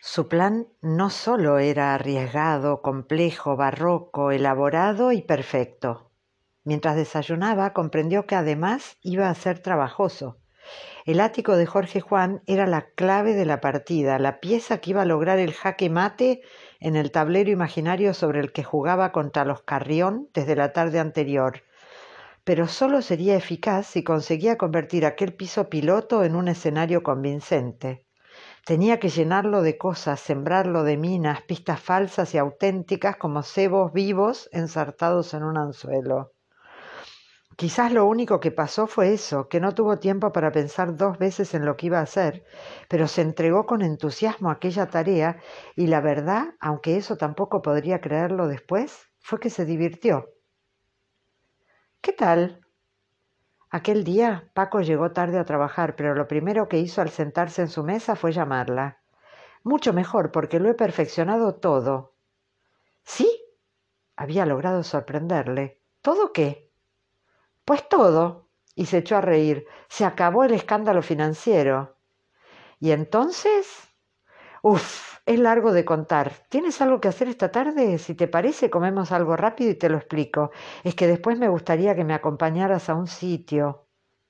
Su plan no solo era arriesgado, complejo, barroco, elaborado y perfecto. Mientras desayunaba, comprendió que además iba a ser trabajoso. El ático de Jorge Juan era la clave de la partida, la pieza que iba a lograr el jaque mate en el tablero imaginario sobre el que jugaba contra los Carrión desde la tarde anterior. Pero solo sería eficaz si conseguía convertir aquel piso piloto en un escenario convincente. Tenía que llenarlo de cosas, sembrarlo de minas, pistas falsas y auténticas como cebos vivos ensartados en un anzuelo. Quizás lo único que pasó fue eso, que no tuvo tiempo para pensar dos veces en lo que iba a hacer, pero se entregó con entusiasmo a aquella tarea y la verdad, aunque eso tampoco podría creerlo después, fue que se divirtió. ¿Qué tal? Aquel día Paco llegó tarde a trabajar, pero lo primero que hizo al sentarse en su mesa fue llamarla. Mucho mejor, porque lo he perfeccionado todo. ¿Sí? Había logrado sorprenderle. ¿Todo qué? Pues todo. Y se echó a reír. Se acabó el escándalo financiero. ¿Y entonces? Es largo de contar. ¿Tienes algo que hacer esta tarde? Si te parece, comemos algo rápido y te lo explico. Es que después me gustaría que me acompañaras a un sitio.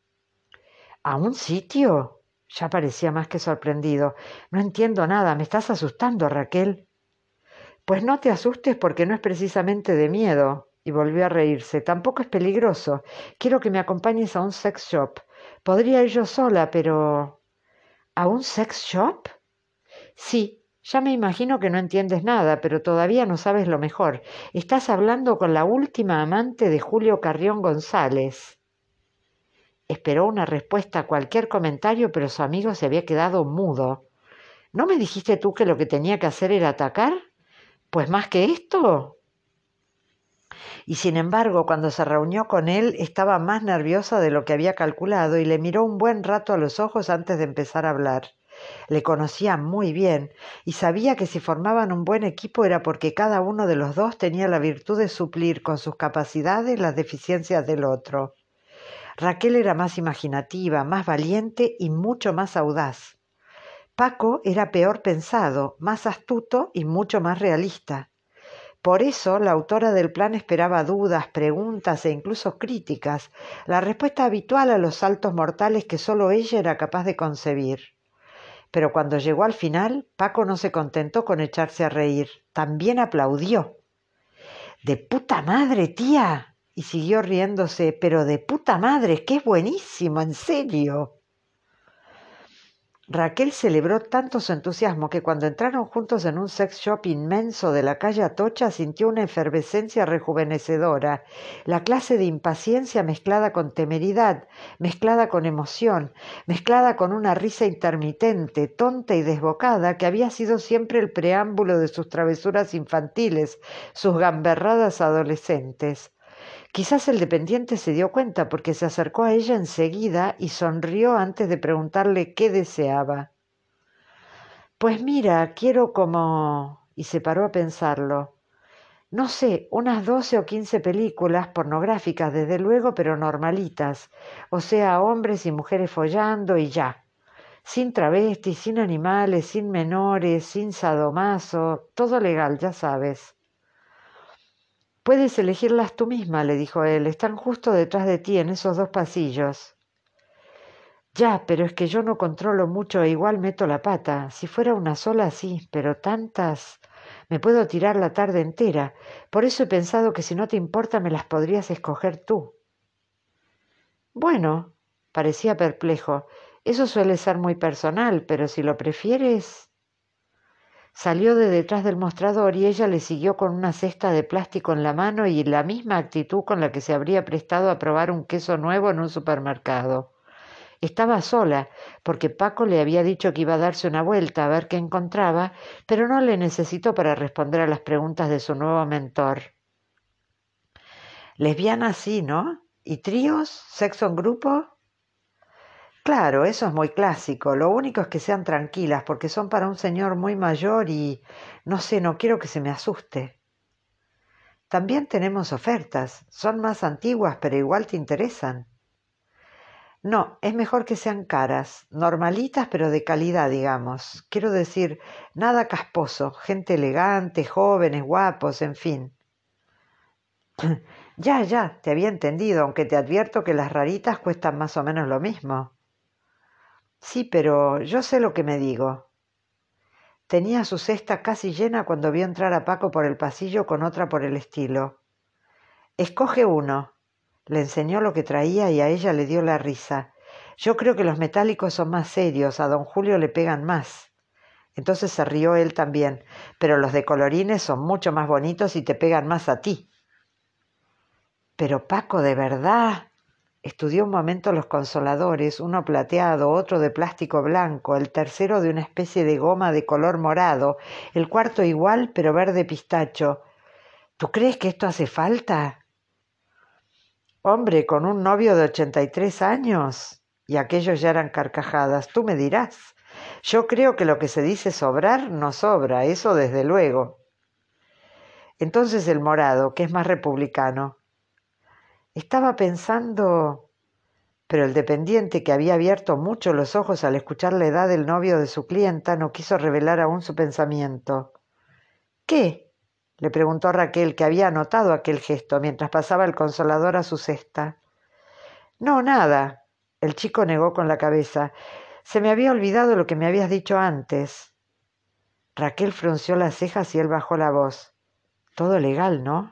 ¿A un sitio? Ya parecía más que sorprendido. No entiendo nada. Me estás asustando, Raquel. Pues no te asustes porque no es precisamente de miedo. Y volvió a reírse. Tampoco es peligroso. Quiero que me acompañes a un sex shop. Podría ir yo sola, pero... ¿A un sex shop? Sí, ya me imagino que no entiendes nada, pero todavía no sabes lo mejor. Estás hablando con la última amante de Julio Carrión González. Esperó una respuesta a cualquier comentario, pero su amigo se había quedado mudo. ¿No me dijiste tú que lo que tenía que hacer era atacar? Pues más que esto. Y sin embargo, cuando se reunió con él, estaba más nerviosa de lo que había calculado y le miró un buen rato a los ojos antes de empezar a hablar. Le conocía muy bien y sabía que si formaban un buen equipo era porque cada uno de los dos tenía la virtud de suplir con sus capacidades las deficiencias del otro. Raquel era más imaginativa, más valiente y mucho más audaz. Paco era peor pensado, más astuto y mucho más realista. Por eso la autora del plan esperaba dudas, preguntas e incluso críticas, la respuesta habitual a los saltos mortales que solo ella era capaz de concebir. Pero cuando llegó al final, Paco no se contentó con echarse a reír, también aplaudió. ¡De puta madre, tía! Y siguió riéndose, pero de puta madre, que es buenísimo, en serio. Raquel celebró tanto su entusiasmo que cuando entraron juntos en un sex shop inmenso de la calle Atocha sintió una efervescencia rejuvenecedora, la clase de impaciencia mezclada con temeridad, mezclada con emoción, mezclada con una risa intermitente, tonta y desbocada que había sido siempre el preámbulo de sus travesuras infantiles, sus gamberradas adolescentes. Quizás el dependiente se dio cuenta porque se acercó a ella enseguida y sonrió antes de preguntarle qué deseaba. Pues mira, quiero como... y se paró a pensarlo. No sé, unas 12 o 15 películas pornográficas, desde luego, pero normalitas. O sea, hombres y mujeres follando y ya. Sin travestis, sin animales, sin menores, sin sadomaso, todo legal, ya sabes. Puedes elegirlas tú misma, le dijo él. Están justo detrás de ti en esos dos pasillos. Ya, pero es que yo no controlo mucho e igual meto la pata. Si fuera una sola, sí, pero tantas... Me puedo tirar la tarde entera. Por eso he pensado que si no te importa me las podrías escoger tú. Bueno, parecía perplejo. Eso suele ser muy personal, pero si lo prefieres... Salió de detrás del mostrador y ella le siguió con una cesta de plástico en la mano y la misma actitud con la que se habría prestado a probar un queso nuevo en un supermercado. Estaba sola, porque Paco le había dicho que iba a darse una vuelta a ver qué encontraba, pero no le necesitó para responder a las preguntas de su nuevo mentor. Lesbianas sí, ¿no? ¿Y tríos? ¿Sexo en grupo? Claro, eso es muy clásico. Lo único es que sean tranquilas, porque son para un señor muy mayor y... no sé, no quiero que se me asuste. También tenemos ofertas. Son más antiguas, pero igual te interesan. No, es mejor que sean caras, normalitas pero de calidad, digamos. Quiero decir, nada casposo, gente elegante, jóvenes, guapos, en fin. Ya, te había entendido, aunque te advierto que las raritas cuestan más o menos lo mismo. Sí, pero yo sé lo que me digo. Tenía su cesta casi llena cuando vio entrar a Paco por el pasillo con otra por el estilo. Escoge uno. Le enseñó lo que traía y a ella le dio la risa. Yo creo que los metálicos son más serios, a don Julio le pegan más. Entonces se rió él también, pero los de colorines son mucho más bonitos y te pegan más a ti. Pero Paco, de verdad. Estudió un momento los consoladores, uno plateado, otro de plástico blanco, el tercero de una especie de goma de color morado, el cuarto igual pero verde pistacho. ¿Tú crees que esto hace falta? Hombre, con un novio de 83 años. Y aquellos ya eran carcajadas, tú me dirás. Yo creo que lo que se dice sobrar no sobra, eso desde luego. Entonces el morado, que es más republicano. Estaba pensando... Pero el dependiente, que había abierto mucho los ojos al escuchar la edad del novio de su clienta, no quiso revelar aún su pensamiento. ¿Qué? Le preguntó Raquel, que había notado aquel gesto mientras pasaba el consolador a su cesta. No, nada. El chico negó con la cabeza. Se me había olvidado lo que me habías dicho antes. Raquel frunció las cejas y él bajó la voz. Todo legal, ¿no?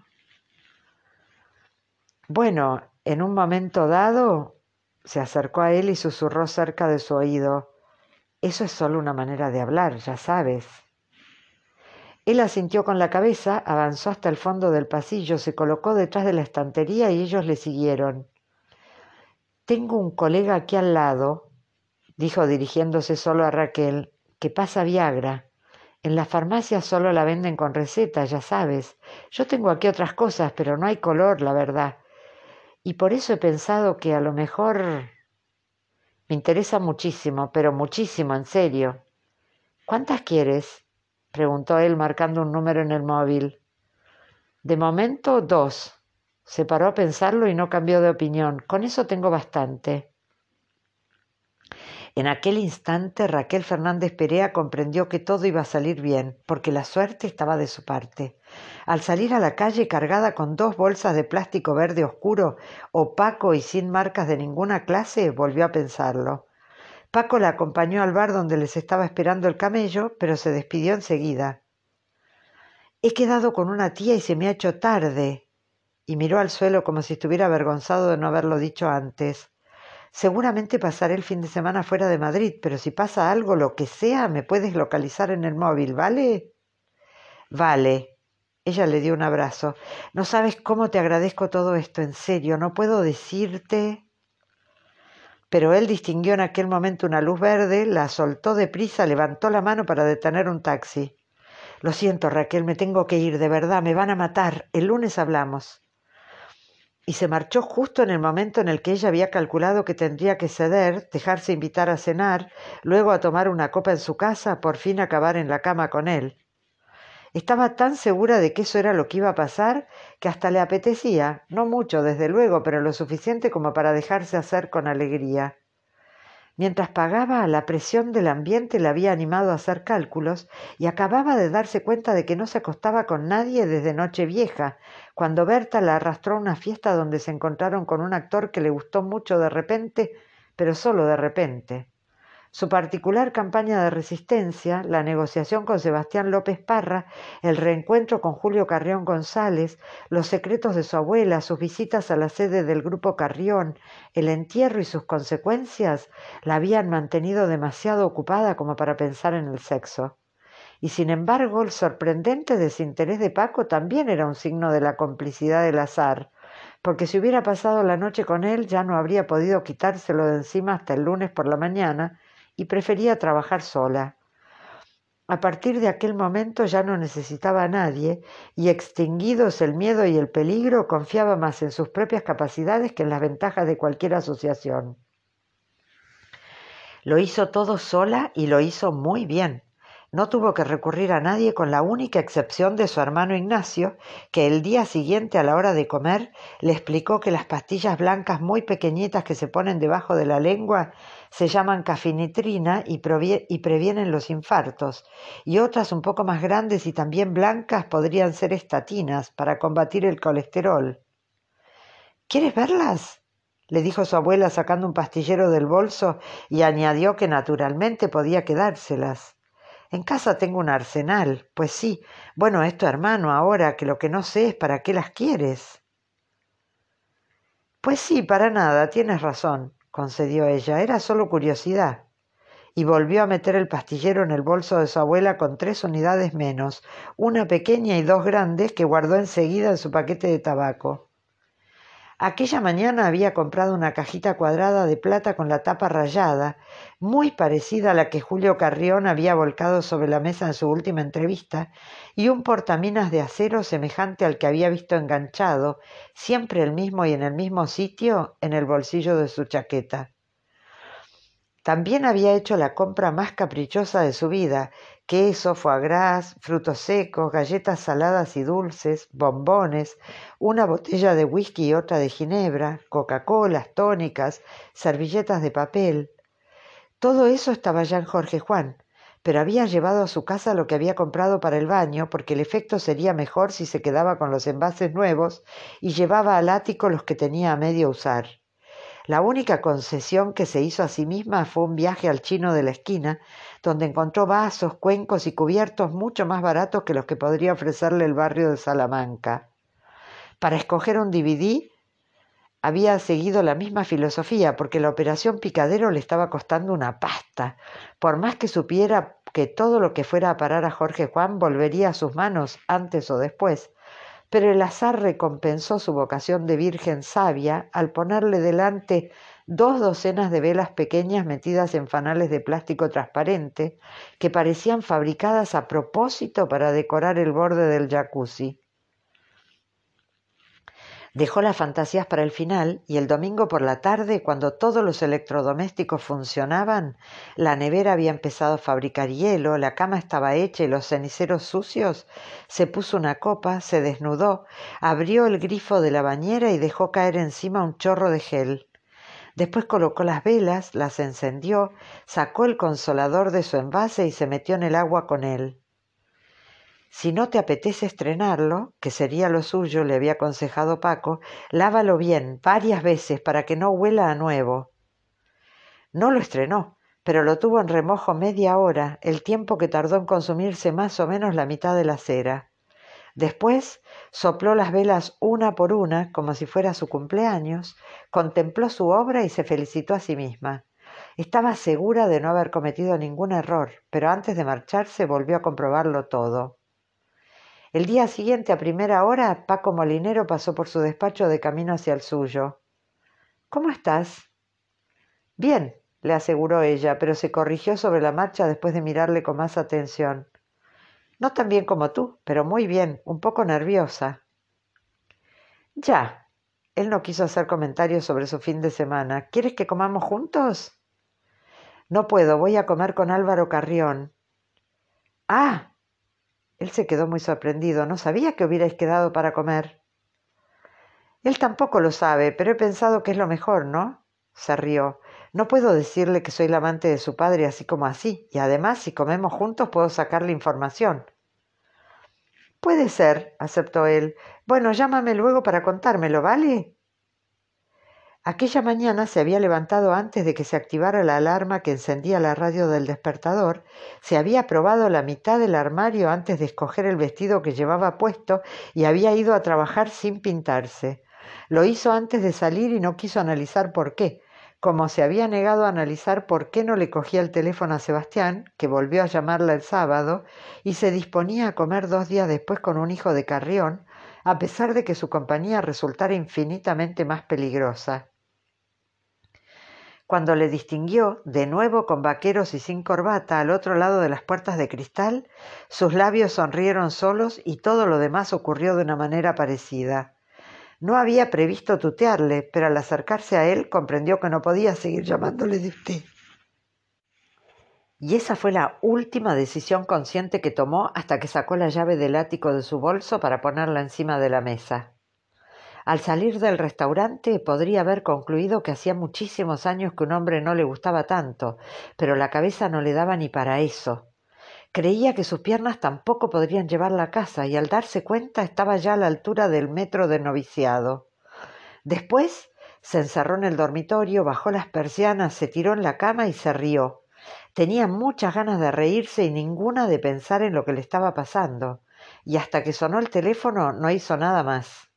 Bueno, en un momento dado se acercó a él y susurró cerca de su oído. Eso es solo una manera de hablar, ya sabes. Él asintió con la cabeza, avanzó hasta el fondo del pasillo, se colocó detrás de la estantería y ellos le siguieron. Tengo un colega aquí al lado, dijo dirigiéndose solo a Raquel, que pasa Viagra. En las farmacias solo la venden con receta, ya sabes. Yo tengo aquí otras cosas, pero no hay color, la verdad. Y por eso he pensado que a lo mejor... Me interesa muchísimo, pero muchísimo, en serio. ¿Cuántas quieres? Preguntó él marcando un número en el móvil. De momento, 2. Se paró a pensarlo y no cambió de opinión. Con eso tengo bastante. En aquel instante Raquel Fernández Perea comprendió que todo iba a salir bien, porque la suerte estaba de su parte. Al salir a la calle cargada con 2 bolsas de plástico verde oscuro, opaco y sin marcas de ninguna clase, volvió a pensarlo. Paco la acompañó al bar donde les estaba esperando el camello, pero se despidió enseguida. He quedado con una tía y se me ha hecho tarde. Y miró al suelo como si estuviera avergonzado de no haberlo dicho antes. Seguramente pasaré el fin de semana fuera de Madrid, pero si pasa algo, lo que sea, me puedes localizar en el móvil, ¿vale? Vale. Ella le dio un abrazo. No sabes cómo te agradezco todo esto, en serio, no puedo decirte... Pero él distinguió en aquel momento una luz verde, la soltó deprisa, levantó la mano para detener un taxi. Lo siento, Raquel, me tengo que ir, de verdad, me van a matar. El lunes hablamos. Y se marchó justo en el momento en el que ella había calculado que tendría que ceder, dejarse invitar a cenar, luego a tomar una copa en su casa, por fin acabar en la cama con él. Estaba tan segura de que eso era lo que iba a pasar que hasta le apetecía, no mucho desde luego, pero lo suficiente como para dejarse hacer con alegría. Mientras pagaba, la presión del ambiente le había animado a hacer cálculos y acababa de darse cuenta de que no se acostaba con nadie desde Nochevieja, cuando Berta la arrastró a una fiesta donde se encontraron con un actor que le gustó mucho de repente, pero solo de repente. Su particular campaña de resistencia, la negociación con Sebastián López Parra, el reencuentro con Julio Carrión González, los secretos de su abuela, sus visitas a la sede del Grupo Carrión, el entierro y sus consecuencias, la habían mantenido demasiado ocupada como para pensar en el sexo. Y sin embargo, el sorprendente desinterés de Paco también era un signo de la complicidad del azar, porque si hubiera pasado la noche con él ya no habría podido quitárselo de encima hasta el lunes por la mañana, y prefería trabajar sola. A partir de aquel momento ya no necesitaba a nadie y, extinguidos el miedo y el peligro, confiaba más en sus propias capacidades que en las ventajas de cualquier asociación. Lo hizo todo sola y lo hizo muy bien. No tuvo que recurrir a nadie con la única excepción de su hermano Ignacio, que el día siguiente a la hora de comer le explicó que las pastillas blancas muy pequeñitas que se ponen debajo de la lengua se llaman cafinitrina y previenen los infartos, y otras un poco más grandes y también blancas podrían ser estatinas para combatir el colesterol. ¿Quieres verlas?, le dijo su abuela sacando un pastillero del bolso, y añadió que naturalmente podía quedárselas. En casa tengo un arsenal. Pues sí, bueno, es tu hermano ahora, que lo que no sé es para qué las quieres. Pues sí, para nada, tienes razón, concedió ella, era solo curiosidad. Y volvió a meter el pastillero en el bolso de su abuela con 3 unidades menos, una pequeña y 2 grandes que guardó enseguida en su paquete de tabaco. Aquella mañana había comprado una cajita cuadrada de plata con la tapa rayada, muy parecida a la que Julio Carrión había volcado sobre la mesa en su última entrevista, y un portaminas de acero semejante al que había visto enganchado, siempre el mismo y en el mismo sitio, en el bolsillo de su chaqueta. También había hecho la compra más caprichosa de su vida: queso, foie gras, frutos secos, galletas saladas y dulces, bombones, una botella de whisky y otra de ginebra, Coca-Colas, tónicas, servilletas de papel. Todo eso estaba ya en Jorge Juan, pero había llevado a su casa lo que había comprado para el baño, porque el efecto sería mejor si se quedaba con los envases nuevos, y llevaba al ático los que tenía a medio usar. La única concesión que se hizo a sí misma fue un viaje al chino de la esquina, donde encontró vasos, cuencos y cubiertos mucho más baratos que los que podría ofrecerle el barrio de Salamanca. Para escoger un DVD había seguido la misma filosofía, porque la operación Picadero le estaba costando una pasta, por más que supiera que todo lo que fuera a parar a Jorge Juan volvería a sus manos antes o después. Pero el azar recompensó su vocación de virgen sabia al ponerle delante 2 docenas de velas pequeñas metidas en fanales de plástico transparente que parecían fabricadas a propósito para decorar el borde del jacuzzi. Dejó las fantasías para el final, y el domingo por la tarde, cuando todos los electrodomésticos funcionaban, la nevera había empezado a fabricar hielo, la cama estaba hecha y los ceniceros sucios, se puso una copa, se desnudó, abrió el grifo de la bañera y dejó caer encima un chorro de gel. Después colocó las velas, las encendió, sacó el consolador de su envase y se metió en el agua con él. Si no te apetece estrenarlo, que sería lo suyo, le había aconsejado Paco, lávalo bien, varias veces, para que no huela a nuevo. No lo estrenó, pero lo tuvo en remojo media hora, el tiempo que tardó en consumirse más o menos la mitad de la cera. Después sopló las velas una por una, como si fuera su cumpleaños, contempló su obra y se felicitó a sí misma. Estaba segura de no haber cometido ningún error, pero antes de marcharse volvió a comprobarlo todo. El día siguiente, a primera hora, Paco Molinero pasó por su despacho de camino hacia el suyo. «¿Cómo estás?» «Bien», le aseguró ella, pero se corrigió sobre la marcha después de mirarle con más atención. «No tan bien como tú, pero muy bien, un poco nerviosa». «Ya». Él no quiso hacer comentarios sobre su fin de semana. «¿Quieres que comamos juntos?» «No puedo, voy a comer con Álvaro Carrión». «Ah». Él se quedó muy sorprendido. «No sabía que hubierais quedado para comer». «Él tampoco lo sabe, pero he pensado que es lo mejor, ¿no?». Se rió. «No puedo decirle que soy la amante de su padre así como así, y además, si comemos juntos, puedo sacarle información». «Puede ser», aceptó él. «Bueno, llámame luego para contármelo, ¿vale?». Aquella mañana se había levantado antes de que se activara la alarma que encendía la radio del despertador, se había probado la mitad del armario antes de escoger el vestido que llevaba puesto y había ido a trabajar sin pintarse. Lo hizo antes de salir y no quiso analizar por qué, como se había negado a analizar por qué no le cogía el teléfono a Sebastián, que volvió a llamarla el sábado, y se disponía a comer 2 días después con un hijo de Carrión, a pesar de que su compañía resultara infinitamente más peligrosa. Cuando le distinguió, de nuevo con vaqueros y sin corbata, al otro lado de las puertas de cristal, sus labios sonrieron solos y todo lo demás ocurrió de una manera parecida. No había previsto tutearle, pero al acercarse a él comprendió que no podía seguir llamándole de usted. Y esa fue la última decisión consciente que tomó hasta que sacó la llave del ático de su bolso para ponerla encima de la mesa. Al salir del restaurante podría haber concluido que hacía muchísimos años que un hombre no le gustaba tanto, pero la cabeza no le daba ni para eso. Creía que sus piernas tampoco podrían llevarla a casa y al darse cuenta estaba ya a la altura del metro de noviciado. Después se encerró en el dormitorio, bajó las persianas, se tiró en la cama y se rió. Tenía muchas ganas de reírse y ninguna de pensar en lo que le estaba pasando. Y hasta que sonó el teléfono no hizo nada más.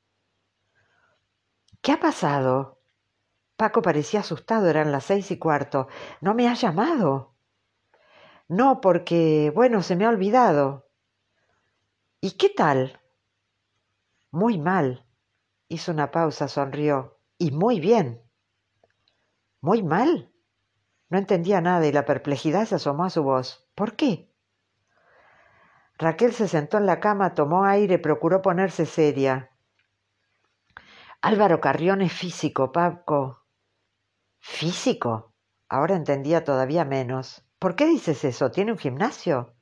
¿Qué ha pasado? Paco parecía asustado, eran las 6:15. ¿No me has llamado? No, porque, bueno, se me ha olvidado. ¿Y qué tal? Muy mal. Hizo una pausa, sonrió. Y muy bien. ¿Muy mal? No entendía nada y la perplejidad se asomó a su voz. ¿Por qué? Raquel se sentó en la cama, tomó aire, procuró ponerse seria. Álvaro Carrión es físico, Paco. ¿Físico? Ahora entendía todavía menos. ¿Por qué dices eso? ¿Tiene un gimnasio?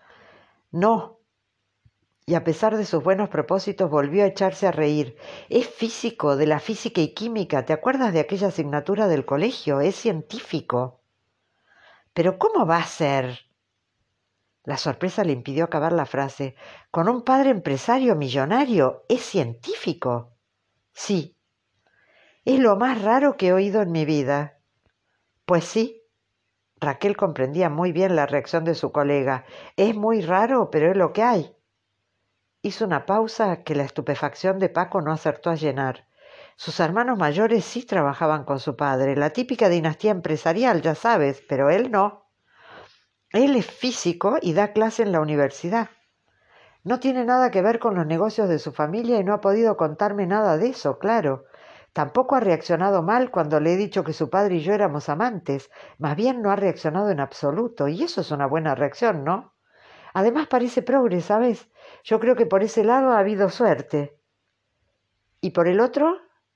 No. Y a pesar de sus buenos propósitos volvió a echarse a reír. Es físico, de la física y química. ¿Te acuerdas de aquella asignatura del colegio? Es científico. ¿Pero cómo va a ser? La sorpresa le impidió acabar la frase. ¿Con un padre empresario millonario? ¿Es científico? Sí. Es lo más raro que he oído en mi vida. Pues sí. Raquel comprendía muy bien la reacción de su colega. Es muy raro, pero es lo que hay. Hizo una pausa que la estupefacción de Paco no acertó a llenar. Sus hermanos mayores sí trabajaban con su padre, la típica dinastía empresarial, ya sabes, pero él no. Él es físico y da clase en la universidad. No tiene nada que ver con los negocios de su familia y no ha podido contarme nada de eso, claro. Tampoco ha reaccionado mal cuando le he dicho que su padre y yo éramos amantes. Más bien no ha reaccionado en absoluto, y eso es una buena reacción, ¿no? Además parece progre, ¿sabes? Yo creo que por ese lado ha habido suerte. ¿Y por el otro?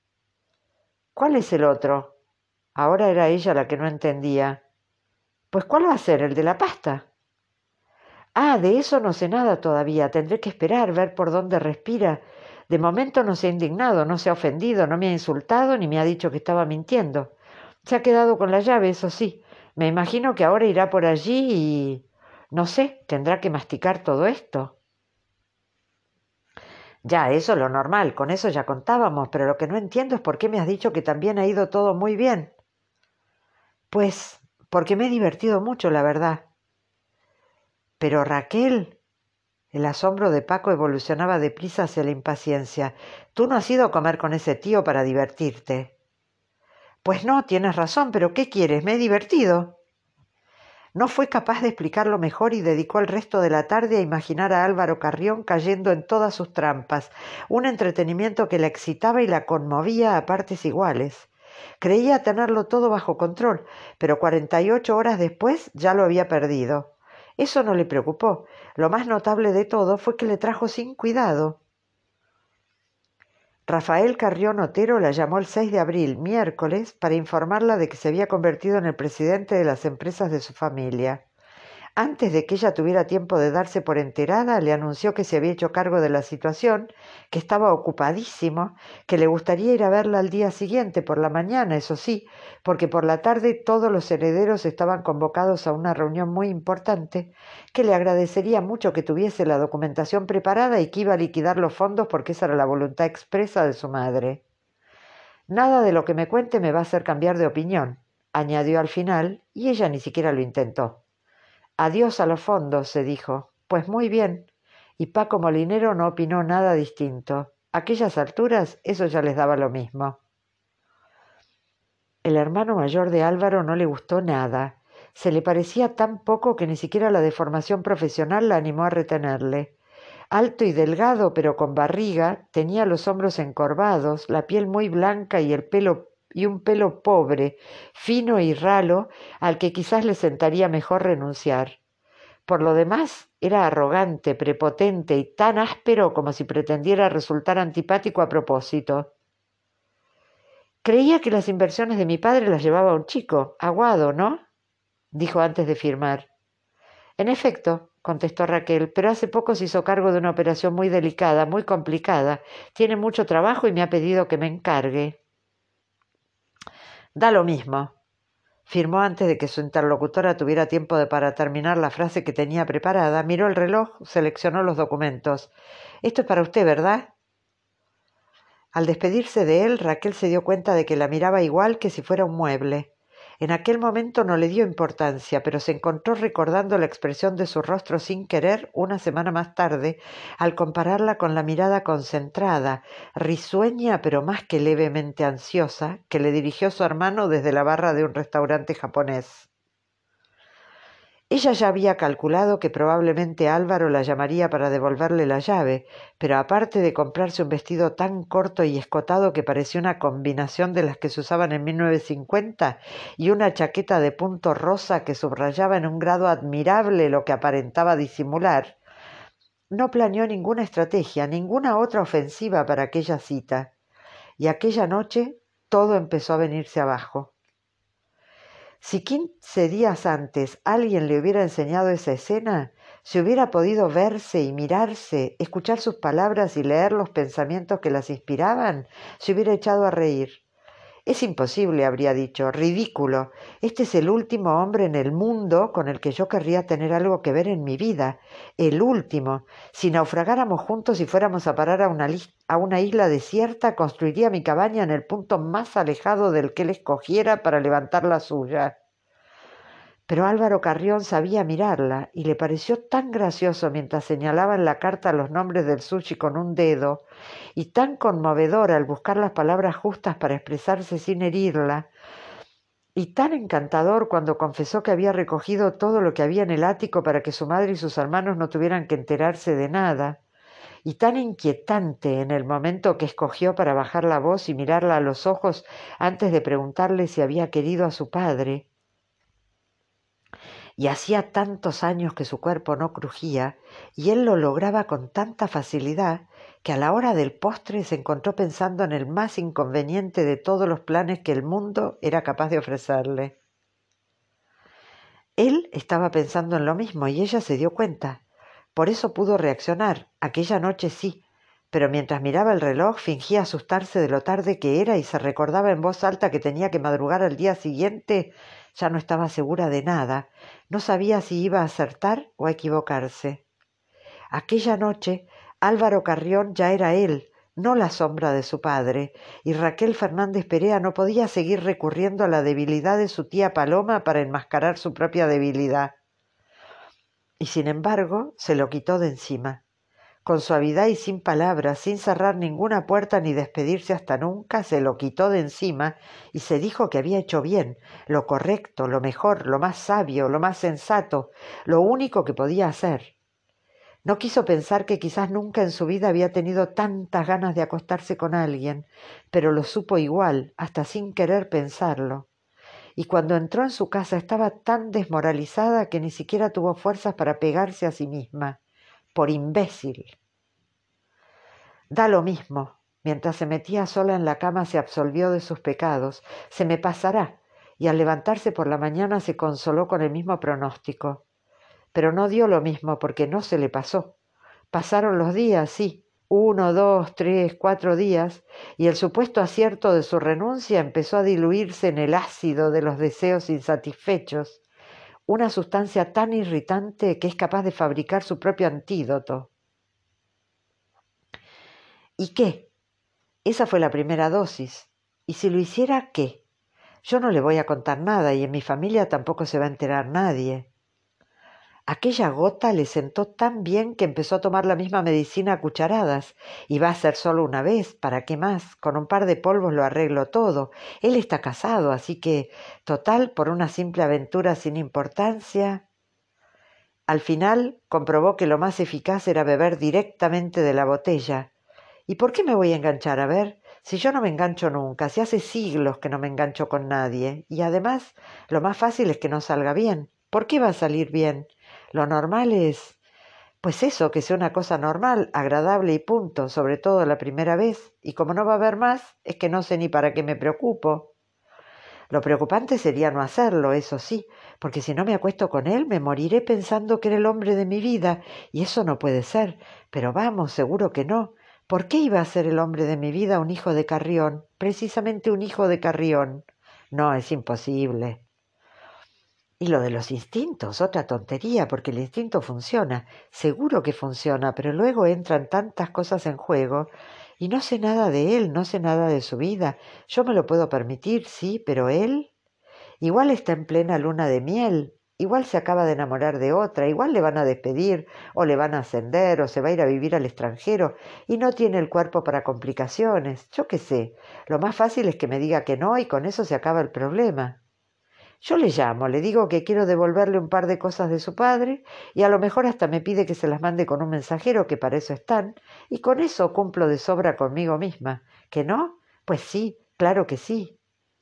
¿Cuál es el otro? Ahora era ella la que no entendía. Pues ¿cuál va a ser? ¿El de la pasta? Ah, de eso no sé nada todavía. Tendré que esperar, ver por dónde respira. De momento no se ha indignado, no se ha ofendido, no me ha insultado ni me ha dicho que estaba mintiendo. Se ha quedado con la llave, eso sí. Me imagino que ahora irá por allí y... no sé, tendrá que masticar todo esto. Ya, eso es lo normal, con eso ya contábamos, pero lo que no entiendo es por qué me has dicho que también ha ido todo muy bien. Pues, porque me he divertido mucho, la verdad. Pero Raquel, el asombro de Paco evolucionaba deprisa hacia la impaciencia. Tú no has ido a comer con ese tío para divertirte. Pues no, tienes razón, pero ¿qué quieres? Me he divertido. No fue capaz de explicarlo mejor y dedicó el resto de la tarde a imaginar a Álvaro Carrión cayendo en todas sus trampas, un entretenimiento que la excitaba y la conmovía a partes iguales. Creía tenerlo todo bajo control, pero 48 horas después ya lo había perdido. Eso no le preocupó. Lo más notable de todo fue que le trajo sin cuidado. Rafael Carrión Otero la llamó el 6 de abril, miércoles, para informarla de que se había convertido en el presidente de las empresas de su familia. Antes de que ella tuviera tiempo de darse por enterada, le anunció que se había hecho cargo de la situación, que estaba ocupadísimo, que le gustaría ir a verla al día siguiente, por la mañana, eso sí, porque por la tarde todos los herederos estaban convocados a una reunión muy importante, que le agradecería mucho que tuviese la documentación preparada y que iba a liquidar los fondos porque esa era la voluntad expresa de su madre. Nada de lo que me cuente me va a hacer cambiar de opinión, añadió al final, y ella ni siquiera lo intentó. Adiós a los fondos, se dijo. Pues muy bien. Y Paco Molinero no opinó nada distinto. A aquellas alturas eso ya les daba lo mismo. El hermano mayor de Álvaro no le gustó nada. Se le parecía tan poco que ni siquiera la deformación profesional la animó a retenerle. Alto y delgado, pero con barriga, tenía los hombros encorvados, la piel muy blanca y un pelo pobre, fino y ralo, al que quizás le sentaría mejor renunciar. Por lo demás, era arrogante, prepotente y tan áspero como si pretendiera resultar antipático a propósito. Creía que las inversiones de mi padre las llevaba un chico, Aguado, ¿no? Dijo antes de firmar. En efecto, contestó Raquel, pero hace poco se hizo cargo de una operación muy delicada, muy complicada. Tiene mucho trabajo y me ha pedido que me encargue. Da lo mismo, firmó antes de que su interlocutora tuviera tiempo para terminar la frase que tenía preparada. Miró el reloj, seleccionó los documentos. Esto es para usted, ¿verdad? Al despedirse de él, Raquel se dio cuenta de que la miraba igual que si fuera un mueble. En aquel momento no le dio importancia, pero se encontró recordando la expresión de su rostro sin querer una semana más tarde, al compararla con la mirada concentrada, risueña pero más que levemente ansiosa, que le dirigió su hermano desde la barra de un restaurante japonés. Ella ya había calculado que probablemente Álvaro la llamaría para devolverle la llave, pero aparte de comprarse un vestido tan corto y escotado que parecía una combinación de las que se usaban en 1950 y una chaqueta de punto rosa que subrayaba en un grado admirable lo que aparentaba disimular, no planeó ninguna estrategia, ninguna otra ofensiva para aquella cita, y aquella noche todo empezó a venirse abajo. Si 15 días antes alguien le hubiera enseñado esa escena, si hubiera podido verse y mirarse, escuchar sus palabras y leer los pensamientos que las inspiraban, se hubiera echado a reír. Es imposible, habría dicho, ridículo. Este es el último hombre en el mundo con el que yo querría tener algo que ver en mi vida. El último. Si naufragáramos juntos y fuéramos a parar a una isla desierta, construiría mi cabaña en el punto más alejado del que él escogiera para levantar la suya. Pero Álvaro Carrión sabía mirarla y le pareció tan gracioso mientras señalaba en la carta los nombres del sushi con un dedo y tan conmovedor al buscar las palabras justas para expresarse sin herirla y tan encantador cuando confesó que había recogido todo lo que había en el ático para que su madre y sus hermanos no tuvieran que enterarse de nada y tan inquietante en el momento que escogió para bajar la voz y mirarla a los ojos antes de preguntarle si había querido a su padre. Y hacía tantos años que su cuerpo no crujía, y él lo lograba con tanta facilidad, que a la hora del postre se encontró pensando en el más inconveniente de todos los planes que el mundo era capaz de ofrecerle. Él estaba pensando en lo mismo y ella se dio cuenta. Por eso pudo reaccionar, aquella noche sí, pero mientras miraba el reloj fingía asustarse de lo tarde que era y se recordaba en voz alta que tenía que madrugar al día siguiente. Ya no estaba segura de nada, no sabía si iba a acertar o a equivocarse. Aquella noche Álvaro Carrión ya era él, no la sombra de su padre, y Raquel Fernández Perea no podía seguir recurriendo a la debilidad de su tía Paloma para enmascarar su propia debilidad. Y sin embargo se lo quitó de encima. Con suavidad y sin palabras, sin cerrar ninguna puerta ni despedirse hasta nunca, se lo quitó de encima y se dijo que había hecho bien, lo correcto, lo mejor, lo más sabio, lo más sensato, lo único que podía hacer. No quiso pensar que quizás nunca en su vida había tenido tantas ganas de acostarse con alguien, pero lo supo igual, hasta sin querer pensarlo. Y cuando entró en su casa estaba tan desmoralizada que ni siquiera tuvo fuerzas para pegarse a sí misma. Por imbécil. Da lo mismo. Mientras se metía sola en la cama se absolvió de sus pecados. Se me pasará. Y al levantarse por la mañana se consoló con el mismo pronóstico. Pero no dio lo mismo porque no se le pasó. Pasaron los días, sí, 1, 2, 3, 4 días, y el supuesto acierto de su renuncia empezó a diluirse en el ácido de los deseos insatisfechos, una sustancia tan irritante que es capaz de fabricar su propio antídoto. ¿Y qué? Esa fue la primera dosis. ¿Y si lo hiciera, qué? Yo no le voy a contar nada y en mi familia tampoco se va a enterar nadie. Aquella gota le sentó tan bien que empezó a tomar la misma medicina a cucharadas. Y va a ser solo una vez, ¿para qué más? Con un par de polvos lo arreglo todo. Él está casado, así que, total, por una simple aventura sin importancia. Al final comprobó que lo más eficaz era beber directamente de la botella. ¿Y por qué me voy a enganchar? A ver, si yo no me engancho nunca, si hace siglos que no me engancho con nadie. Y además, lo más fácil es que no salga bien. ¿Por qué va a salir bien? Lo normal es, pues eso, que sea una cosa normal, agradable y punto, sobre todo la primera vez. Y como no va a haber más, es que no sé ni para qué me preocupo. Lo preocupante sería no hacerlo, eso sí, porque si no me acuesto con él me moriré pensando que era el hombre de mi vida, y eso no puede ser. Pero vamos, seguro que no. ¿Por qué iba a ser el hombre de mi vida un hijo de Carrión? Precisamente un hijo de Carrión. No, es imposible. Y lo de los instintos, otra tontería, porque el instinto funciona, seguro que funciona, pero luego entran tantas cosas en juego y no sé nada de él, no sé nada de su vida. Yo me lo puedo permitir, sí, pero él igual está en plena luna de miel, igual se acaba de enamorar de otra, igual le van a despedir o le van a ascender o se va a ir a vivir al extranjero y no tiene el cuerpo para complicaciones. Yo qué sé, lo más fácil es que me diga que no y con eso se acaba el problema. Yo le llamo, le digo que quiero devolverle un par de cosas de su padre y a lo mejor hasta me pide que se las mande con un mensajero, que para eso están, y con eso cumplo de sobra conmigo misma. ¿Que no? Pues sí, claro que sí.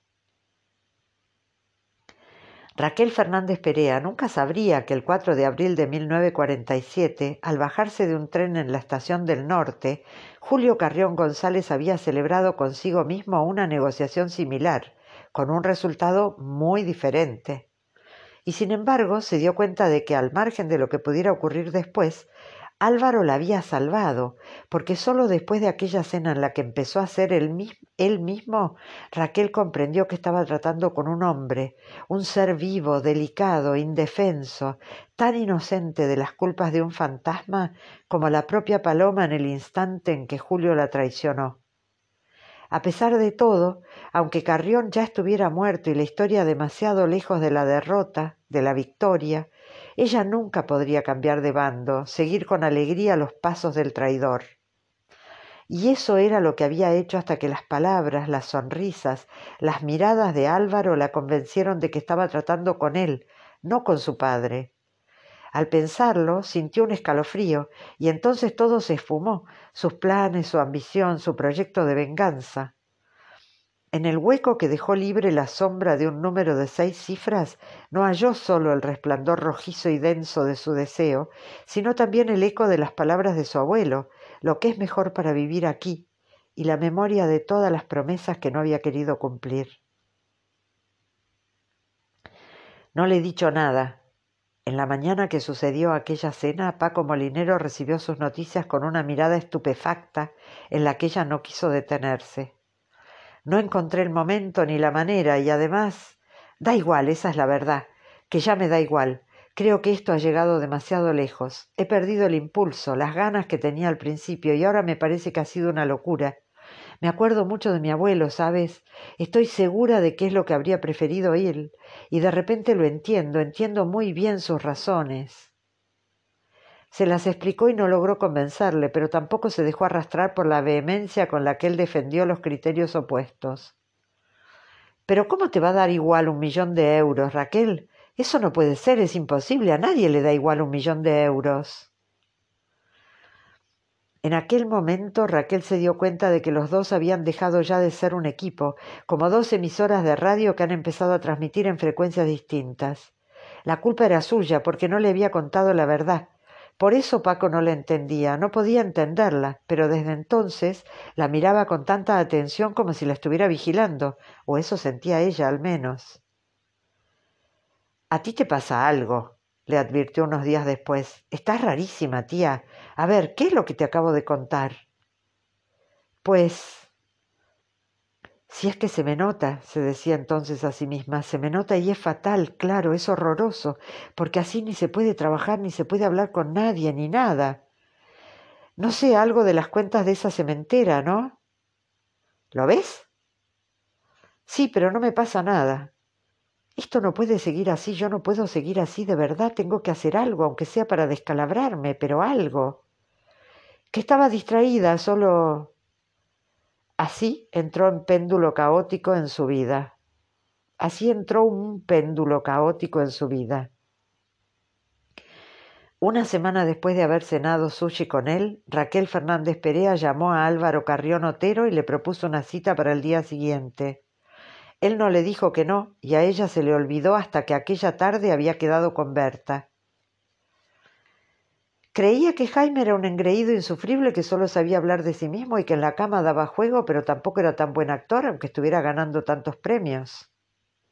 Raquel Fernández Perea nunca sabría que el 4 de abril de 1947, al bajarse de un tren en la estación del Norte, Julio Carrión González había celebrado consigo mismo una negociación similar, con un resultado muy diferente. Y sin embargo se dio cuenta de que, al margen de lo que pudiera ocurrir después, Álvaro la había salvado, porque sólo después de aquella cena en la que empezó a ser él mismo, Raquel comprendió que estaba tratando con un hombre, un ser vivo, delicado, indefenso, tan inocente de las culpas de un fantasma como la propia Paloma en el instante en que Julio la traicionó. A pesar de todo, aunque Carrión ya estuviera muerto y la historia demasiado lejos de la derrota, de la victoria, ella nunca podría cambiar de bando, seguir con alegría los pasos del traidor. Y eso era lo que había hecho hasta que las palabras, las sonrisas, las miradas de Álvaro la convencieron de que estaba tratando con él, no con su padre. Al pensarlo, sintió un escalofrío, y entonces todo se esfumó, sus planes, su ambición, su proyecto de venganza. En el hueco que dejó libre la sombra de un número de 6 cifras, no halló solo el resplandor rojizo y denso de su deseo, sino también el eco de las palabras de su abuelo, lo que es mejor para vivir aquí, y la memoria de todas las promesas que no había querido cumplir. No le he dicho nada. En la mañana que sucedió aquella cena, Paco Molinero recibió sus noticias con una mirada estupefacta en la que ella no quiso detenerse. No encontré el momento ni la manera y además, da igual, esa es la verdad, que ya me da igual. Creo que esto ha llegado demasiado lejos. He perdido el impulso, las ganas que tenía al principio y ahora me parece que ha sido una locura. Me acuerdo mucho de mi abuelo, ¿sabes? Estoy segura de que es lo que habría preferido él y de repente lo entiendo muy bien sus razones. Se las explicó y no logró convencerle, pero tampoco se dejó arrastrar por la vehemencia con la que él defendió los criterios opuestos. «¿Pero cómo te va a dar igual 1.000.000 de euros, Raquel? Eso no puede ser, es imposible, a nadie le da igual 1.000.000 de euros». En aquel momento Raquel se dio cuenta de que los dos habían dejado ya de ser un equipo, como dos emisoras de radio que han empezado a transmitir en frecuencias distintas. La culpa era suya, porque no le había contado la verdad. Por eso Paco no la entendía, no podía entenderla, pero desde entonces la miraba con tanta atención como si la estuviera vigilando, o eso sentía ella al menos. «A ti te pasa algo», le advirtió unos días después. «Estás rarísima, tía. A ver, ¿qué es lo que te acabo de contar?» «Pues, si es que se me nota», se decía entonces a sí misma, «se me nota y es fatal, claro, es horroroso, porque así ni se puede trabajar, ni se puede hablar con nadie, ni nada. No sé, algo de las cuentas de esa cementera, ¿no? ¿Lo ves? Sí, pero no me pasa nada. Esto no puede seguir así, yo no puedo seguir así, de verdad, tengo que hacer algo, aunque sea para descalabrarme, pero algo. Que estaba distraída, solo...» Así entró un péndulo caótico en su vida. Así entró un péndulo caótico en su vida. Una semana después de haber cenado sushi con él, Raquel Fernández Perea llamó a Álvaro Carrión Otero y le propuso una cita para el día siguiente. Él no le dijo que no, y a ella se le olvidó hasta que aquella tarde había quedado con Berta. Creía que Jaime era un engreído insufrible que solo sabía hablar de sí mismo y que en la cama daba juego, pero tampoco era tan buen actor, aunque estuviera ganando tantos premios.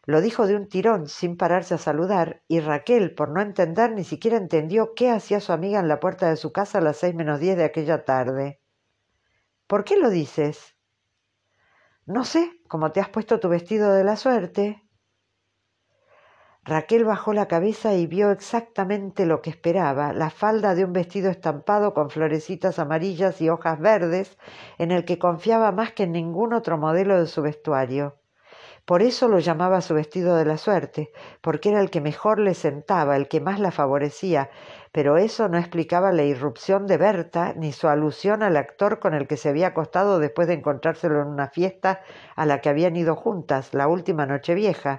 Lo dijo de un tirón, sin pararse a saludar, y Raquel, por no entender, ni siquiera entendió qué hacía su amiga en la puerta de su casa a las 6 menos 10 de aquella tarde. ¿Por qué lo dices? No sé, como te has puesto tu vestido de la suerte. Raquel bajó la cabeza y vio exactamente lo que esperaba, la falda de un vestido estampado con florecitas amarillas y hojas verdes, en el que confiaba más que en ningún otro modelo de su vestuario. Por eso lo llamaba su vestido de la suerte, porque era el que mejor le sentaba, el que más la favorecía, pero eso no explicaba la irrupción de Berta ni su alusión al actor con el que se había acostado después de encontrárselo en una fiesta a la que habían ido juntas, la última Nochevieja.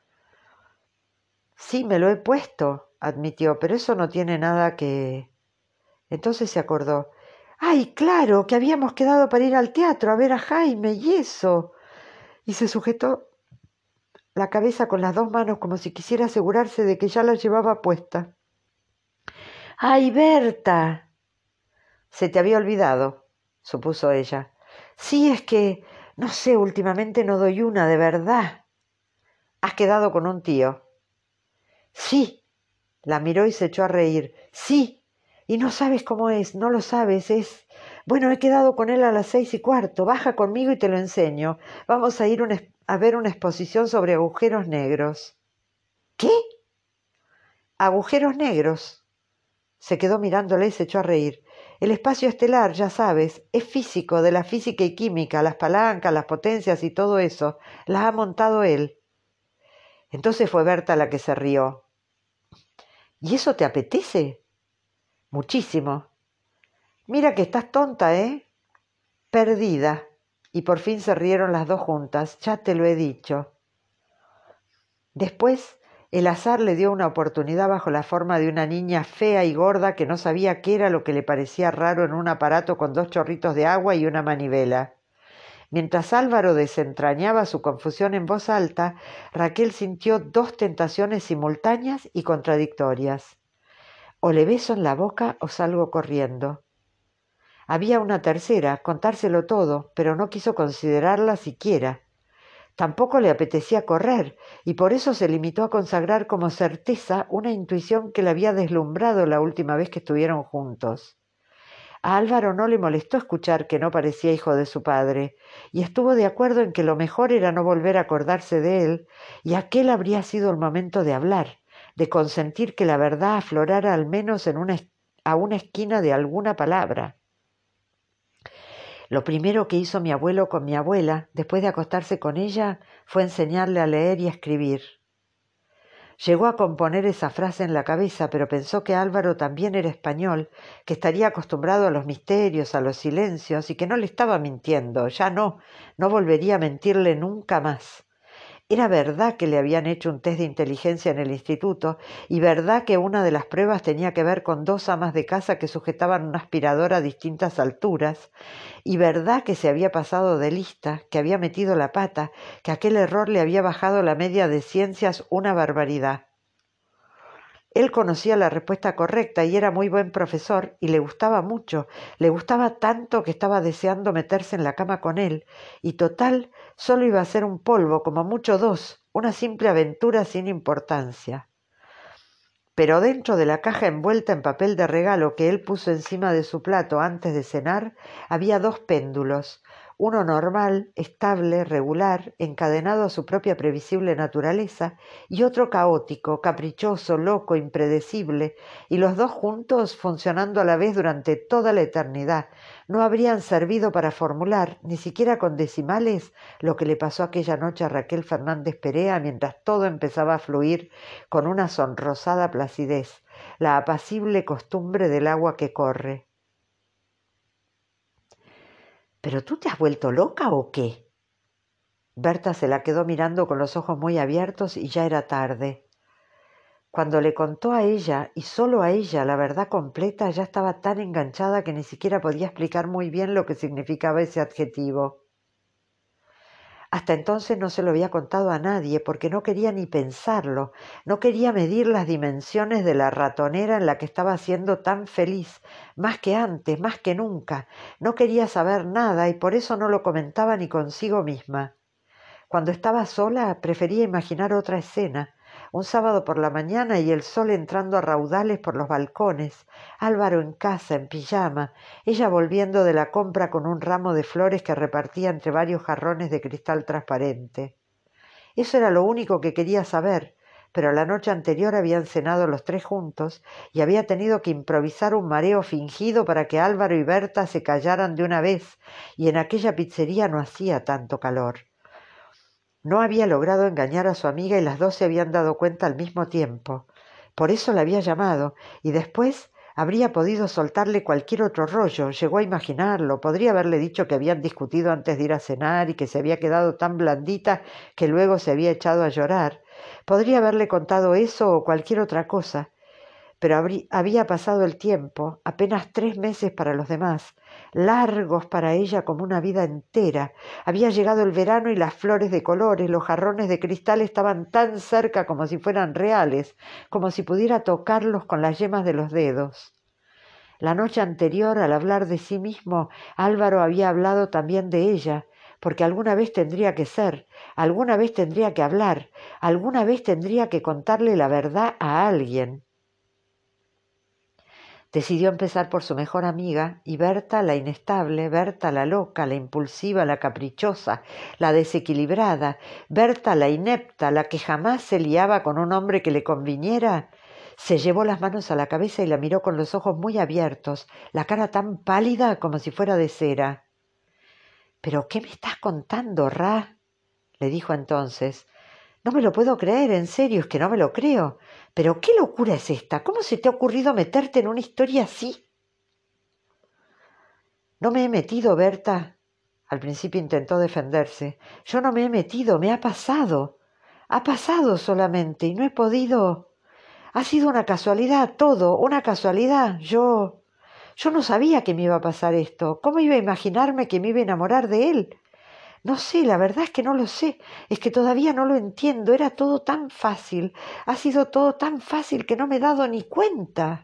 Sí, me lo he puesto, admitió, pero eso no tiene nada que... Entonces se acordó. ¡Ay, claro! Que habíamos quedado para ir al teatro a ver a Jaime y eso. Y se sujetó la cabeza con las dos manos como si quisiera asegurarse de que ya la llevaba puesta. ¡Ay, Berta! Se te había olvidado, supuso ella. Sí, es que, no sé, últimamente no doy una, de verdad. ¿Has quedado con un tío? Sí. La miró y se echó a reír. Sí. Y no sabes cómo es, no lo sabes, es... Bueno, he quedado con él a las 6:15. Baja conmigo y te lo enseño. Vamos a ir a ver una exposición sobre agujeros negros. ¿Qué? Agujeros negros. Se quedó mirándole y se echó a reír. El espacio estelar, ya sabes, es físico, de la física y química, las palancas, las potencias y todo eso. Las ha montado él. Entonces fue Berta la que se rió. ¿Y eso te apetece? Muchísimo. Mira que estás tonta, ¿eh? Perdida. Y por fin se rieron las dos juntas. Ya te lo he dicho. Después, el azar le dio una oportunidad bajo la forma de una niña fea y gorda que no sabía qué era lo que le parecía raro en un aparato con 2 chorritos de agua y una manivela. Mientras Álvaro desentrañaba su confusión en voz alta, Raquel sintió 2 tentaciones simultáneas y contradictorias. O le beso en la boca o salgo corriendo. Había una tercera, contárselo todo, pero no quiso considerarla siquiera. Tampoco le apetecía correr, y por eso se limitó a consagrar como certeza una intuición que le había deslumbrado la última vez que estuvieron juntos. A Álvaro no le molestó escuchar que no parecía hijo de su padre, y estuvo de acuerdo en que lo mejor era no volver a acordarse de él, y aquel habría sido el momento de hablar, de consentir que la verdad aflorara al menos a una esquina de alguna palabra. Lo primero que hizo mi abuelo con mi abuela, después de acostarse con ella, fue enseñarle a leer y a escribir. Llegó a componer esa frase en la cabeza, pero pensó que Álvaro también era español, que estaría acostumbrado a los misterios, a los silencios, y que no le estaba mintiendo. Ya no volvería a mentirle nunca más. Era verdad que le habían hecho un test de inteligencia en el instituto y verdad que una de las pruebas tenía que ver con 2 amas de casa que sujetaban una aspiradora a distintas alturas y verdad que se había pasado de lista, que había metido la pata, que aquel error le había bajado la media de ciencias una barbaridad. Él conocía la respuesta correcta y era muy buen profesor y le gustaba mucho, le gustaba tanto que estaba deseando meterse en la cama con él, y total, solo iba a ser un polvo, como mucho 2, una simple aventura sin importancia. Pero dentro de la caja envuelta en papel de regalo que él puso encima de su plato antes de cenar, había 2 péndulos, uno normal, estable, regular, encadenado a su propia previsible naturaleza, y otro caótico, caprichoso, loco, impredecible, y los 2 juntos funcionando a la vez durante toda la eternidad. No habrían servido para formular, ni siquiera con decimales, lo que le pasó aquella noche a Raquel Fernández Perea mientras todo empezaba a fluir con una sonrosada placidez, la apacible costumbre del agua que corre. ¿Pero tú te has vuelto loca o qué? Berta se la quedó mirando con los ojos muy abiertos y ya era tarde. Cuando le contó a ella, y solo a ella, la verdad completa, ya estaba tan enganchada que ni siquiera podía explicar muy bien lo que significaba ese adjetivo. Hasta entonces no se lo había contado a nadie porque no quería ni pensarlo, no quería medir las dimensiones de la ratonera en la que estaba siendo tan feliz, más que antes, más que nunca. No quería saber nada y por eso no lo comentaba ni consigo misma. Cuando estaba sola, prefería imaginar otra escena. Un sábado por la mañana y el sol entrando a raudales por los balcones, Álvaro en casa, en pijama, ella volviendo de la compra con un ramo de flores que repartía entre varios jarrones de cristal transparente. Eso era lo único que quería saber, pero la noche anterior habían cenado los tres juntos y había tenido que improvisar un mareo fingido para que Álvaro y Berta se callaran de una vez, y en aquella pizzería no hacía tanto calor. No había logrado engañar a su amiga y las dos se habían dado cuenta al mismo tiempo. Por eso la había llamado, y después habría podido soltarle cualquier otro rollo. Llegó a imaginarlo, podría haberle dicho que habían discutido antes de ir a cenar y que se había quedado tan blandita que luego se había echado a llorar. Podría haberle contado eso o cualquier otra cosa. Pero había pasado el tiempo, apenas 3 meses para los demás, largos para ella como una vida entera. Había llegado el verano y las flores de colores, los jarrones de cristal estaban tan cerca como si fueran reales, como si pudiera tocarlos con las yemas de los dedos. La noche anterior, al hablar de sí mismo, Álvaro había hablado también de ella, porque alguna vez tendría que ser, alguna vez tendría que hablar, alguna vez tendría que contarle la verdad a alguien. Decidió empezar por su mejor amiga, y Berta la inestable, Berta la loca, la impulsiva, la caprichosa, la desequilibrada, Berta la inepta, la que jamás se liaba con un hombre que le conviniera, se llevó las manos a la cabeza y la miró con los ojos muy abiertos, la cara tan pálida como si fuera de cera. —¿Pero qué me estás contando, Ra? —le dijo entonces. —No me lo puedo creer, en serio, es que no me lo creo. ¿Pero qué locura es esta? ¿Cómo se te ha ocurrido meterte en una historia así? No me he metido, Berta. Al principio intentó defenderse. Yo no me he metido, me ha pasado. Ha pasado solamente y no he podido. Ha sido una casualidad, todo, una casualidad. Yo no sabía que me iba a pasar esto. ¿Cómo iba a imaginarme que me iba a enamorar de él? No sé, la verdad es que no lo sé, es que todavía no lo entiendo, era todo tan fácil, ha sido todo tan fácil que no me he dado ni cuenta.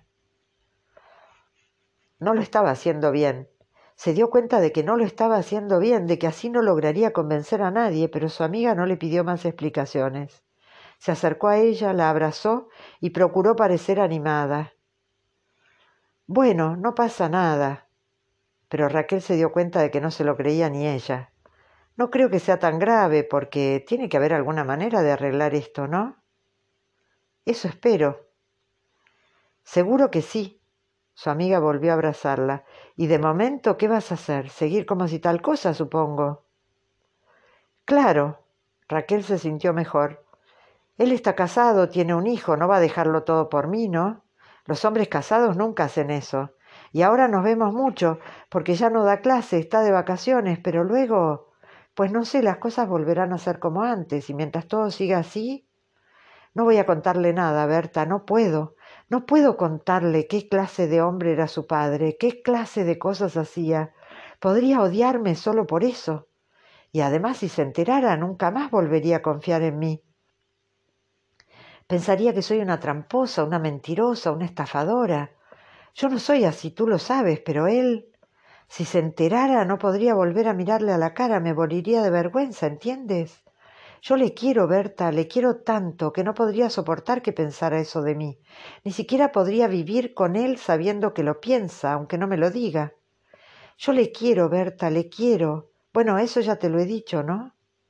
No lo estaba haciendo bien. Se dio cuenta de que no lo estaba haciendo bien, de que así no lograría convencer a nadie, pero su amiga no le pidió más explicaciones. Se acercó a ella, la abrazó y procuró parecer animada. Bueno, no pasa nada. Pero Raquel se dio cuenta de que no se lo creía ni ella. No creo que sea tan grave, porque tiene que haber alguna manera de arreglar esto, ¿no? Eso espero. Seguro que sí. Su amiga volvió a abrazarla. Y de momento, ¿qué vas a hacer? ¿Seguir como si tal cosa, supongo? Claro. Raquel se sintió mejor. Él está casado, tiene un hijo, no va a dejarlo todo por mí, ¿no? Los hombres casados nunca hacen eso. Y ahora nos vemos mucho, porque ya no da clase, está de vacaciones, pero luego, pues no sé, las cosas volverán a ser como antes, y mientras todo siga así, no voy a contarle nada, Berta, no puedo contarle qué clase de hombre era su padre, qué clase de cosas hacía. Podría odiarme solo por eso. Y además, si se enterara, nunca más volvería a confiar en mí. Pensaría que soy una tramposa, una mentirosa, una estafadora. Yo no soy así, tú lo sabes, pero él, si se enterara, no podría volver a mirarle a la cara, me moriría de vergüenza, ¿entiendes? Yo le quiero, Berta, le quiero tanto que no podría soportar que pensara eso de mí. Ni siquiera podría vivir con él sabiendo que lo piensa, aunque no me lo diga. Yo le quiero, Berta, le quiero. Bueno, eso ya te lo he dicho, ¿no?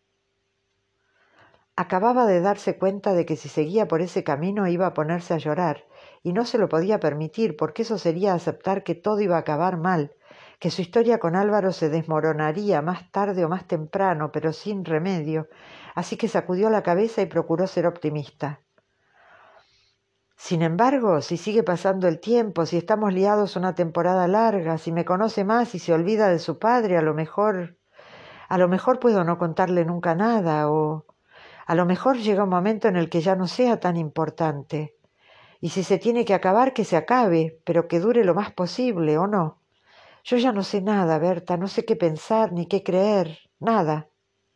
Acababa de darse cuenta de que si seguía por ese camino iba a ponerse a llorar, y no se lo podía permitir, porque eso sería aceptar que todo iba a acabar mal, que su historia con Álvaro se desmoronaría más tarde o más temprano, pero sin remedio, así que sacudió la cabeza y procuró ser optimista. Sin embargo, si sigue pasando el tiempo, si estamos liados una temporada larga, si me conoce más y se olvida de su padre, a lo mejor puedo no contarle nunca nada, o a lo mejor llega un momento en el que ya no sea tan importante. Y si se tiene que acabar, que se acabe, pero que dure lo más posible, ¿o no? Yo ya no sé nada, Berta, no sé qué pensar ni qué creer, nada.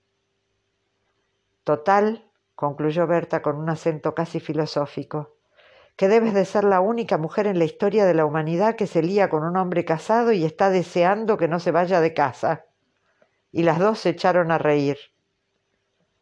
Total, concluyó Berta con un acento casi filosófico, que debes de ser la única mujer en la historia de la humanidad que se lía con un hombre casado y está deseando que no se vaya de casa. Y las dos se echaron a reír.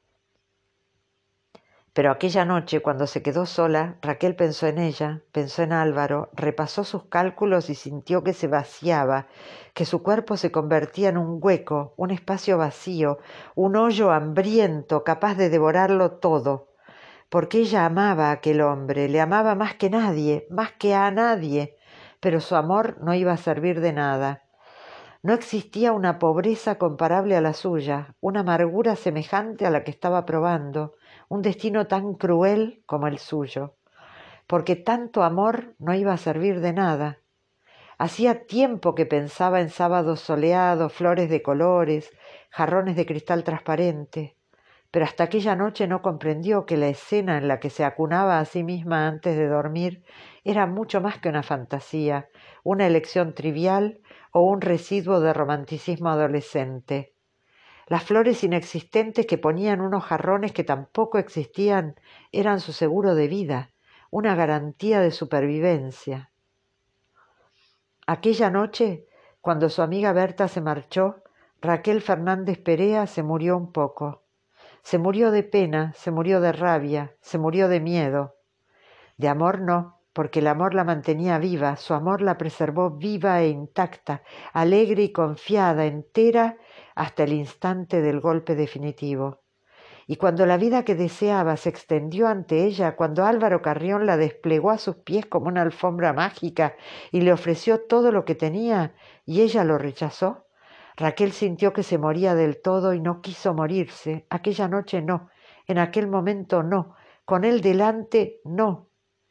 Pero aquella noche, cuando se quedó sola, Raquel pensó en ella, pensó en Álvaro, repasó sus cálculos y sintió que se vaciaba, que su cuerpo se convertía en un hueco, un espacio vacío, un hoyo hambriento, capaz de devorarlo todo. Porque ella amaba a aquel hombre, le amaba más que nadie, más que a nadie, pero su amor no iba a servir de nada. No existía una pobreza comparable a la suya, una amargura semejante a la que estaba probando, un destino tan cruel como el suyo, porque tanto amor no iba a servir de nada. Hacía tiempo que pensaba en sábados soleados, flores de colores, jarrones de cristal transparente, pero hasta aquella noche no comprendió que la escena en la que se acunaba a sí misma antes de dormir era mucho más que una fantasía, una elección trivial o un residuo de romanticismo adolescente. Las flores inexistentes que ponía en unos jarrones que tampoco existían eran su seguro de vida, una garantía de supervivencia. Aquella noche, cuando su amiga Berta se marchó, Raquel Fernández Perea se murió un poco. Se murió de pena, se murió de rabia, se murió de miedo. De amor no, porque el amor la mantenía viva, su amor la preservó viva e intacta, alegre y confiada, entera, hasta el instante del golpe definitivo. Y cuando la vida que deseaba se extendió ante ella, cuando Álvaro Carrión la desplegó a sus pies como una alfombra mágica y le ofreció todo lo que tenía, y ella lo rechazó, Raquel sintió que se moría del todo y no quiso morirse. Aquella noche no, en aquel momento no, con él delante no.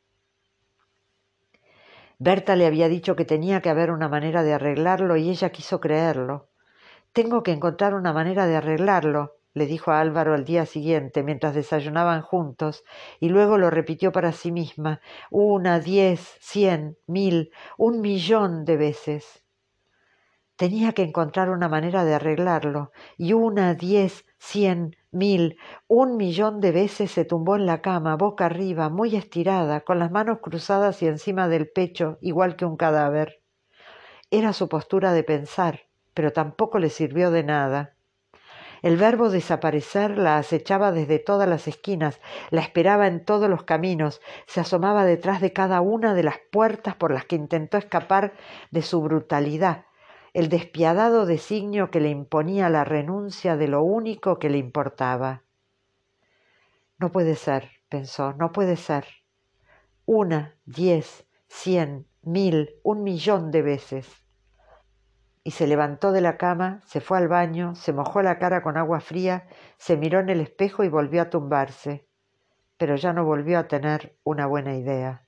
Berta le había dicho que tenía que haber una manera de arreglarlo y ella quiso creerlo. Tengo que encontrar una manera de arreglarlo, le dijo a Álvaro al día siguiente, mientras desayunaban juntos, y luego lo repitió para sí misma, 1, 10, 100, 1000, 1.000.000 de veces. Tenía que encontrar una manera de arreglarlo, y 1, 10, 100, 1000, 1.000.000 de veces se tumbó en la cama, boca arriba, muy estirada, con las manos cruzadas y encima del pecho, igual que un cadáver. Era su postura de pensar, pero tampoco le sirvió de nada. El verbo desaparecer la acechaba desde todas las esquinas, la esperaba en todos los caminos, se asomaba detrás de cada una de las puertas por las que intentó escapar de su brutalidad, el despiadado designio que le imponía la renuncia de lo único que le importaba. No puede ser, pensó, no puede ser. 1, 10, 100, 1000, 1.000.000 de veces. Y se levantó de la cama, se fue al baño, se mojó la cara con agua fría, se miró en el espejo y volvió a tumbarse. Pero ya no volvió a tener una buena idea.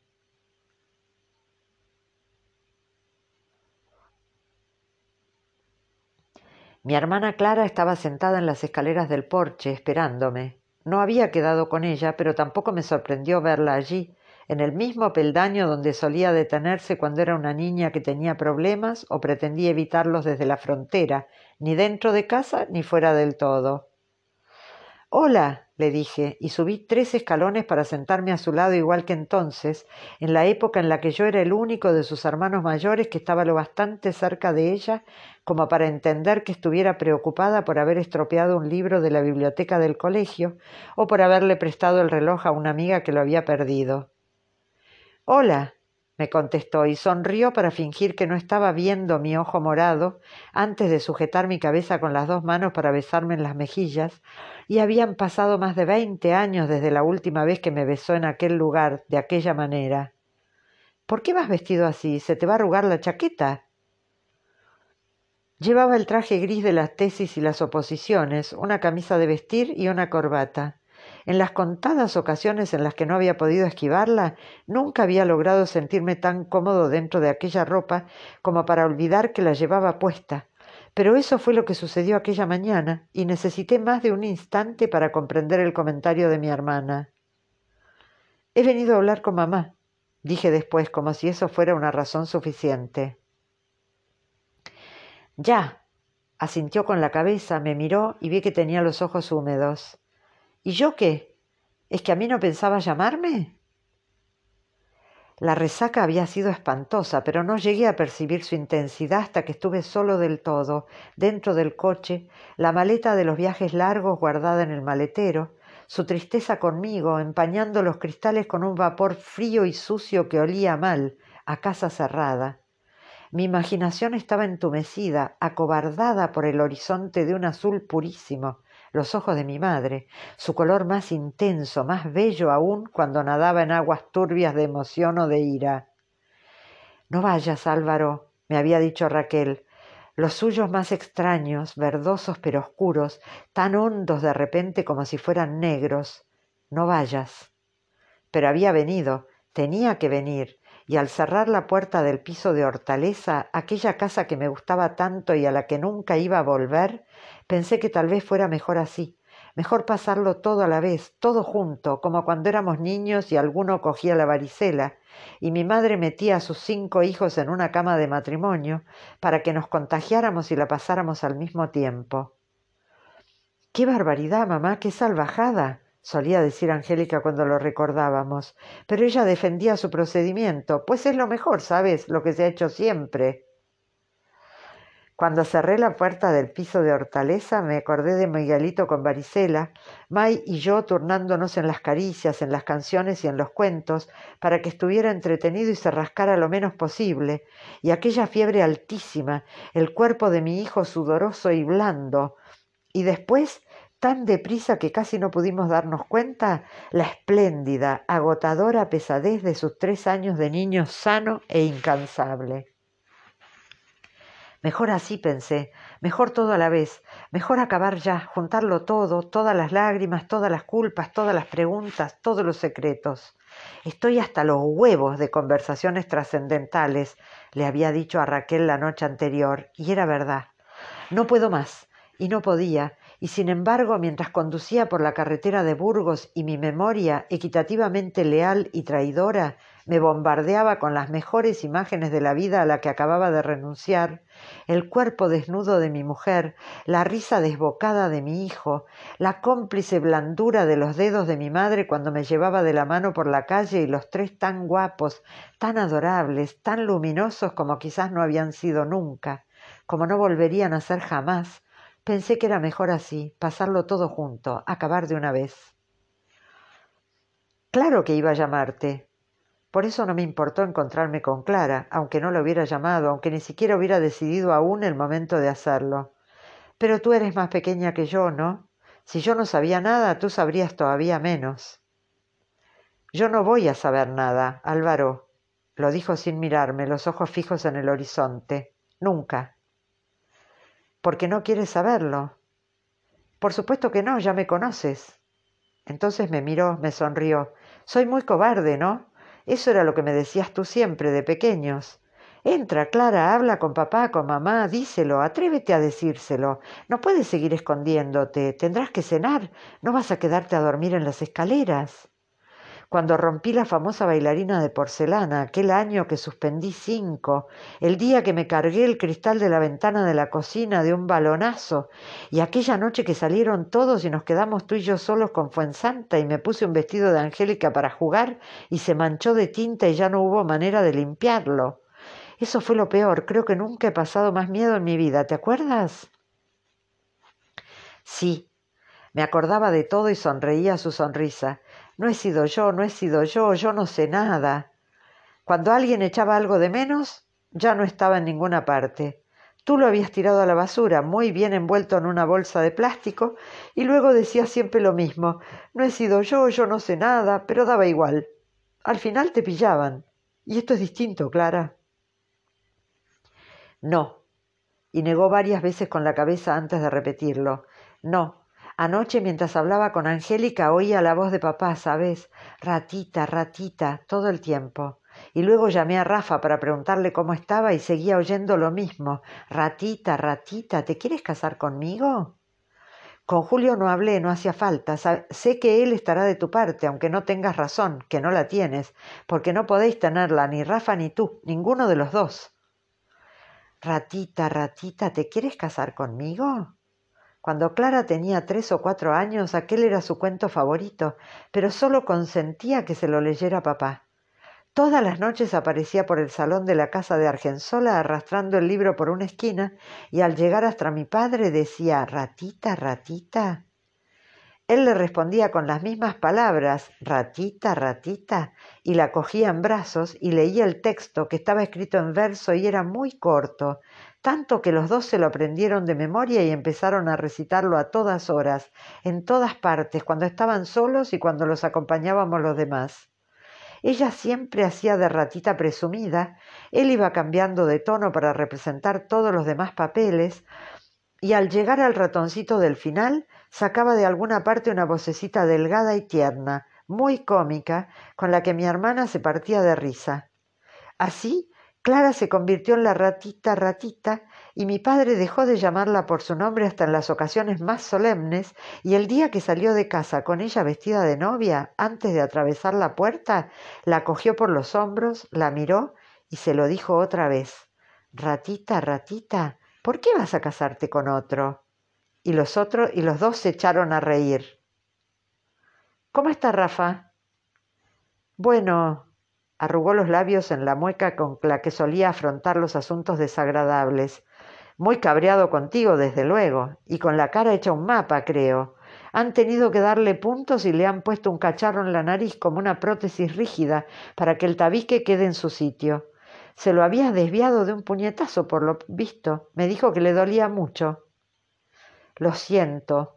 Mi hermana Clara estaba sentada en las escaleras del porche, esperándome. No había quedado con ella, pero tampoco me sorprendió verla allí, en el mismo peldaño donde solía detenerse cuando era una niña que tenía problemas o pretendía evitarlos desde la frontera, ni dentro de casa ni fuera del todo. «Hola», le dije, y subí 3 escalones para sentarme a su lado igual que entonces, en la época en la que yo era el único de sus hermanos mayores que estaba lo bastante cerca de ella como para entender que estuviera preocupada por haber estropeado un libro de la biblioteca del colegio o por haberle prestado el reloj a una amiga que lo había perdido. «Hola», me contestó y sonrió para fingir que no estaba viendo mi ojo morado antes de sujetar mi cabeza con las 2 manos para besarme en las mejillas, y habían pasado más de 20 años desde la última vez que me besó en aquel lugar, de aquella manera. «¿Por qué vas vestido así? ¿Se te va a arrugar la chaqueta?» Llevaba el traje gris de las tesis y las oposiciones, una camisa de vestir y una corbata. En las contadas ocasiones en las que no había podido esquivarla, nunca había logrado sentirme tan cómodo dentro de aquella ropa como para olvidar que la llevaba puesta. Pero eso fue lo que sucedió aquella mañana, y necesité más de un instante para comprender el comentario de mi hermana. «He venido a hablar con mamá», dije después, como si eso fuera una razón suficiente. «Ya», asintió con la cabeza, me miró y vi que tenía los ojos húmedos. «¿Y yo qué? ¿Es que a mí no pensaba llamarme?» La resaca había sido espantosa, pero no llegué a percibir su intensidad hasta que estuve solo del todo, dentro del coche, la maleta de los viajes largos guardada en el maletero, su tristeza conmigo, empañando los cristales con un vapor frío y sucio que olía mal, a casa cerrada. Mi imaginación estaba entumecida, acobardada por el horizonte de un azul purísimo, los ojos de mi madre, su color más intenso, más bello aún cuando nadaba en aguas turbias de emoción o de ira. No vayas, Álvaro, me había dicho Raquel, los suyos más extraños, verdosos pero oscuros, tan hondos de repente como si fueran negros. No vayas. Pero había venido, tenía que venir, y al cerrar la puerta del piso de Hortaleza, aquella casa que me gustaba tanto y a la que nunca iba a volver, pensé que tal vez fuera mejor así, mejor pasarlo todo a la vez, todo junto, como cuando éramos niños y alguno cogía la varicela, y mi madre metía a sus 5 hijos en una cama de matrimonio para que nos contagiáramos y la pasáramos al mismo tiempo. ¡Qué barbaridad, mamá! ¡Qué salvajada! Solía decir Angélica cuando lo recordábamos, pero ella defendía su procedimiento, pues es lo mejor, ¿sabes? Lo que se ha hecho siempre. Cuando cerré la puerta del piso de Hortaleza, me acordé de Miguelito con varicela, May y yo turnándonos en las caricias, en las canciones y en los cuentos, para que estuviera entretenido y se rascara lo menos posible, y aquella fiebre altísima, el cuerpo de mi hijo sudoroso y blando, y después, tan deprisa que casi no pudimos darnos cuenta, la espléndida, agotadora pesadez de sus 3 años de niño sano e incansable. Mejor así, pensé, mejor todo a la vez, mejor acabar ya, juntarlo todo, todas las lágrimas, todas las culpas, todas las preguntas, todos los secretos. Estoy hasta los huevos de conversaciones trascendentales, le había dicho a Raquel la noche anterior, y era verdad. No puedo más, y no podía, y sin embargo, mientras conducía por la carretera de Burgos y mi memoria, equitativamente leal y traidora, me bombardeaba con las mejores imágenes de la vida a la que acababa de renunciar, el cuerpo desnudo de mi mujer, la risa desbocada de mi hijo, la cómplice blandura de los dedos de mi madre cuando me llevaba de la mano por la calle y los 3 tan guapos, tan adorables, tan luminosos como quizás no habían sido nunca, como no volverían a ser jamás. Pensé que era mejor así, pasarlo todo junto, acabar de una vez. Claro que iba a llamarte. Por eso no me importó encontrarme con Clara, aunque no lo hubiera llamado, aunque ni siquiera hubiera decidido aún el momento de hacerlo. Pero tú eres más pequeña que yo, ¿no? Si yo no sabía nada, tú sabrías todavía menos. Yo no voy a saber nada, Álvaro, lo dijo sin mirarme, los ojos fijos en el horizonte. Nunca. ¿Por qué no quieres saberlo? Por supuesto que no, ya me conoces. Entonces me miró, me sonrió. Soy muy cobarde, ¿no? Eso era lo que me decías tú siempre, de pequeños. Entra, Clara, habla con papá, con mamá, díselo, atrévete a decírselo. No puedes seguir escondiéndote, tendrás que cenar, no vas a quedarte a dormir en las escaleras. Cuando rompí la famosa bailarina de porcelana, aquel año que suspendí 5, el día que me cargué el cristal de la ventana de la cocina de un balonazo, y aquella noche que salieron todos y nos quedamos tú y yo solos con Fuensanta y me puse un vestido de Angélica para jugar y se manchó de tinta y ya no hubo manera de limpiarlo. Eso fue lo peor, creo que nunca he pasado más miedo en mi vida, ¿te acuerdas? Sí, me acordaba de todo y sonreía su sonrisa. No he sido yo, no he sido yo no sé nada. Cuando alguien echaba algo de menos, ya no estaba en ninguna parte. Tú lo habías tirado a la basura, muy bien envuelto en una bolsa de plástico, y luego decías siempre lo mismo. No he sido yo no sé nada, pero daba igual. Al final te pillaban. Y esto es distinto, Clara. No. Y negó varias veces con la cabeza antes de repetirlo. No. Anoche, mientras hablaba con Angélica, oía la voz de papá, ¿sabes? Ratita, ratita, todo el tiempo. Y luego llamé a Rafa para preguntarle cómo estaba y seguía oyendo lo mismo. Ratita, ratita, ¿te quieres casar conmigo? Con Julio no hablé, no hacía falta. Sé que él estará de tu parte, aunque no tengas razón, que no la tienes, porque no podéis tenerla ni Rafa ni tú, ninguno de los dos. Ratita, ratita, ¿te quieres casar conmigo? Cuando Clara tenía 3 o 4 años, aquel era su cuento favorito, pero solo consentía que se lo leyera papá. Todas las noches aparecía por el salón de la casa de Argensola arrastrando el libro por una esquina y al llegar hasta mi padre decía, ratita, ratita. Él le respondía con las mismas palabras, ratita, ratita, y la cogía en brazos y leía el texto que estaba escrito en verso y era muy corto, tanto que los dos se lo aprendieron de memoria y empezaron a recitarlo a todas horas, en todas partes, cuando estaban solos y cuando los acompañábamos los demás. Ella siempre hacía de ratita presumida, él iba cambiando de tono para representar todos los demás papeles, y al llegar al ratoncito del final, sacaba de alguna parte una vocecita delgada y tierna, muy cómica, con la que mi hermana se partía de risa. Así, Clara se convirtió en la ratita ratita, y mi padre dejó de llamarla por su nombre hasta en las ocasiones más solemnes, y el día que salió de casa con ella vestida de novia, antes de atravesar la puerta, la cogió por los hombros, la miró y se lo dijo otra vez. Ratita, ratita, ¿por qué vas a casarte con otro? Y los dos se echaron a reír. ¿Cómo está Rafa? Bueno, arrugó los labios en la mueca con la que solía afrontar los asuntos desagradables. Muy cabreado contigo, desde luego, y con la cara hecha un mapa, creo. Han tenido que darle puntos y le han puesto un cacharro en la nariz como una prótesis rígida para que el tabique quede en su sitio. Se lo había desviado de un puñetazo, por lo visto. Me dijo que le dolía mucho. Lo siento.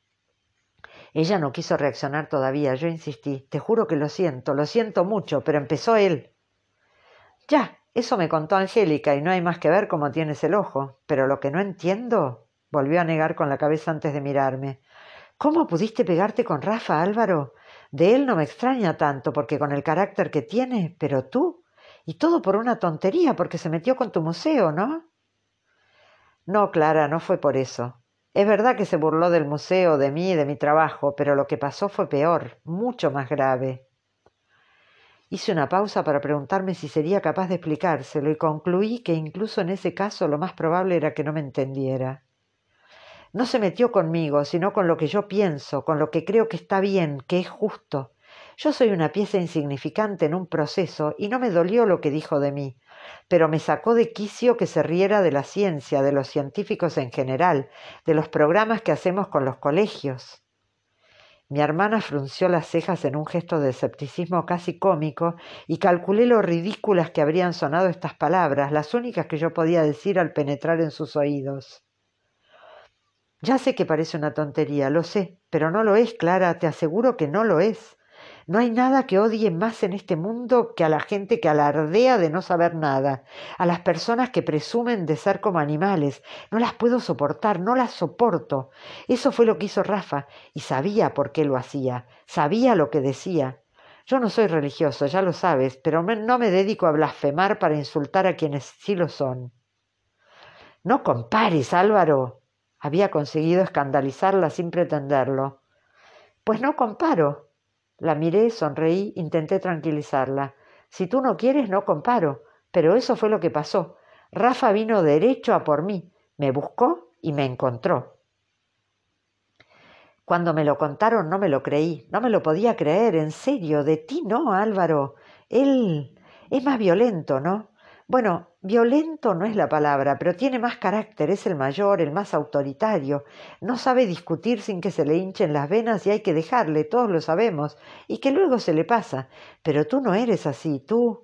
Ella no quiso reaccionar todavía. Yo insistí. Te juro que lo siento mucho, pero empezó él. Ya, eso me contó Angélica y no hay más que ver cómo tienes el ojo. Pero lo que no entiendo, volvió a negar con la cabeza antes de mirarme. ¿Cómo pudiste pegarte con Rafa, Álvaro? De él no me extraña tanto, porque con el carácter que tiene, pero tú. Y todo por una tontería, porque se metió con tu museo, ¿no? No, Clara, no fue por eso. Es verdad que se burló del museo, de mí y de mi trabajo, pero lo que pasó fue peor, mucho más grave. Hice una pausa para preguntarme si sería capaz de explicárselo y concluí que incluso en ese caso lo más probable era que no me entendiera. No se metió conmigo, sino con lo que yo pienso, con lo que creo que está bien, que es justo. Yo soy una pieza insignificante en un proceso y no me dolió lo que dijo de mí, pero me sacó de quicio que se riera de la ciencia, de los científicos en general, de los programas que hacemos con los colegios. Mi hermana frunció las cejas en un gesto de escepticismo casi cómico y calculé lo ridículas que habrían sonado estas palabras, las únicas que yo podía decir al penetrar en sus oídos. Ya sé que parece una tontería, lo sé, pero no lo es, Clara, te aseguro que no lo es. No hay nada que odie más en este mundo que a la gente que alardea de no saber nada, a las personas que presumen de ser como animales. No las puedo soportar, no las soporto. Eso fue lo que hizo Rafa, y sabía por qué lo hacía, sabía lo que decía. Yo no soy religioso, ya lo sabes, pero no me dedico a blasfemar para insultar a quienes sí lo son. No compares, Álvaro. Había conseguido escandalizarla sin pretenderlo. Pues no comparo. La miré, sonreí, intenté tranquilizarla. Si tú no quieres, no comparo. Pero eso fue lo que pasó. Rafa vino derecho a por mí. Me buscó y me encontró. Cuando me lo contaron no me lo creí. No me lo podía creer, en serio. De ti no, Álvaro. Él es más violento, ¿no? Bueno, violento no es la palabra, pero tiene más carácter, es el mayor, el más autoritario. No sabe discutir sin que se le hinchen las venas y hay que dejarle, todos lo sabemos, y que luego se le pasa. Pero tú no eres así, tú.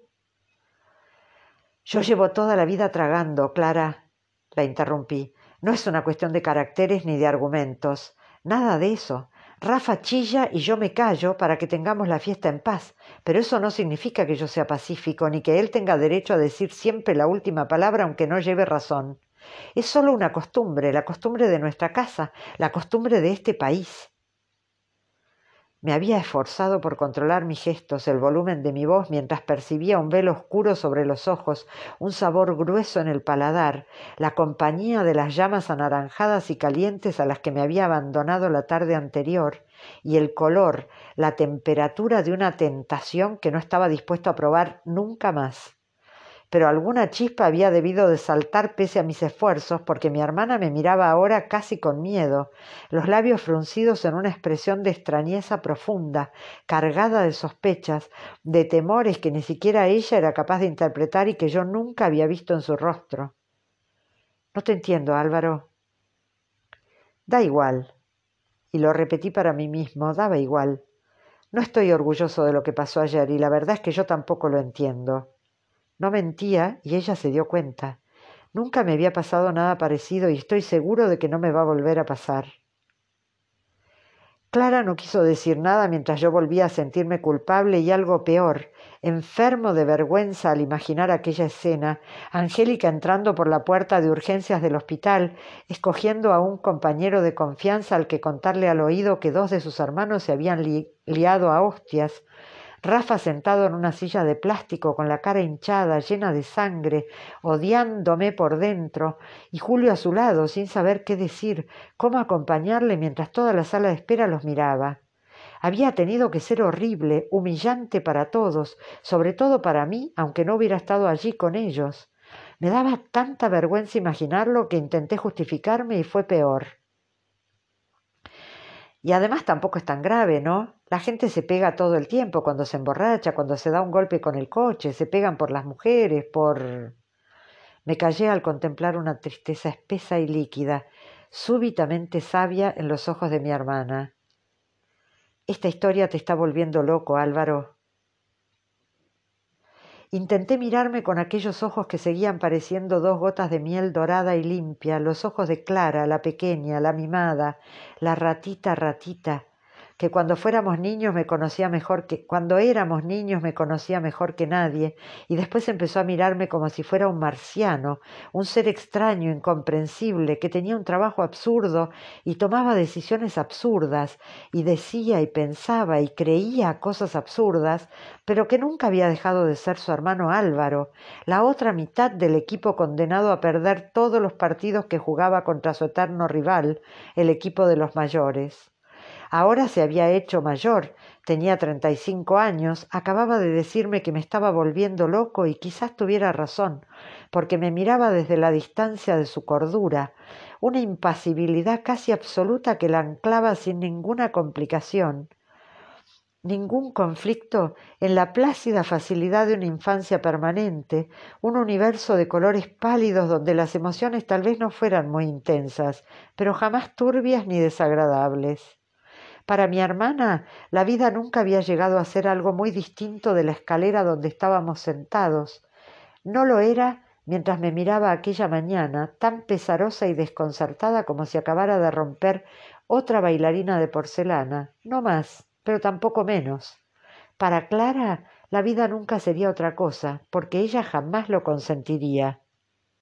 Yo llevo toda la vida tragando, Clara, la interrumpí. No es una cuestión de caracteres ni de argumentos. Nada de eso. Rafa chilla y yo me callo para que tengamos la fiesta en paz, pero eso no significa que yo sea pacífico ni que él tenga derecho a decir siempre la última palabra aunque no lleve razón. Es solo una costumbre, la costumbre de nuestra casa, la costumbre de este país. Me había esforzado por controlar mis gestos, el volumen de mi voz, mientras percibía un velo oscuro sobre los ojos, un sabor grueso en el paladar, la compañía de las llamas anaranjadas y calientes a las que me había abandonado la tarde anterior, y el color, la temperatura de una tentación que no estaba dispuesto a probar nunca más. Pero alguna chispa había debido de saltar pese a mis esfuerzos, porque mi hermana me miraba ahora casi con miedo, los labios fruncidos en una expresión de extrañeza profunda, cargada de sospechas, de temores que ni siquiera ella era capaz de interpretar y que yo nunca había visto en su rostro. No te entiendo, Álvaro. Da igual. y lo repetí para mí mismo, daba igual. No estoy orgulloso de lo que pasó ayer y la verdad es que yo tampoco lo entiendo. No mentía y ella se dio cuenta. Nunca me había pasado nada parecido y estoy seguro de que no me va a volver a pasar. Clara no quiso decir nada mientras yo volvía a sentirme culpable y algo peor, enfermo de vergüenza al imaginar aquella escena, Angélica entrando por la puerta de urgencias del hospital, escogiendo a un compañero de confianza al que contarle al oído que 2 de sus hermanos se habían liado a hostias, Rafa sentado en una silla de plástico con la cara hinchada, llena de sangre, odiándome por dentro, y Julio a su lado, sin saber qué decir, cómo acompañarle mientras toda la sala de espera los miraba. Había tenido que ser horrible, humillante para todos, sobre todo para mí, aunque no hubiera estado allí con ellos. Me daba tanta vergüenza imaginarlo que intenté justificarme y fue peor. Y además tampoco es tan grave, ¿no? La gente se pega todo el tiempo cuando se emborracha, cuando se da un golpe con el coche, se pegan por las mujeres, por... Me callé al contemplar una tristeza espesa y líquida, súbitamente sabia en los ojos de mi hermana. Esta historia te está volviendo loco, Álvaro. Intenté mirarme con aquellos ojos que seguían pareciendo 2 gotas de miel dorada y limpia, los ojos de Clara, la pequeña, la mimada, la ratita, que cuando éramos niños me conocía mejor que nadie, y después empezó a mirarme como si fuera un marciano, un ser extraño, incomprensible, que tenía un trabajo absurdo y tomaba decisiones absurdas, y decía y pensaba y creía cosas absurdas, pero que nunca había dejado de ser su hermano Álvaro, la otra mitad del equipo condenado a perder todos los partidos que jugaba contra su eterno rival, el equipo de los mayores. Ahora se había hecho mayor, tenía 35 años, acababa de decirme que me estaba volviendo loco y quizás tuviera razón, porque me miraba desde la distancia de su cordura, una impasibilidad casi absoluta que la anclaba sin ninguna complicación, ningún conflicto, en la plácida facilidad de una infancia permanente, un universo de colores pálidos donde las emociones tal vez no fueran muy intensas, pero jamás turbias ni desagradables. Para mi hermana, la vida nunca había llegado a ser algo muy distinto de la escalera donde estábamos sentados. No lo era mientras me miraba aquella mañana, tan pesarosa y desconcertada como si acabara de romper otra bailarina de porcelana, no más, pero tampoco menos. Para Clara, la vida nunca sería otra cosa, porque ella jamás lo consentiría.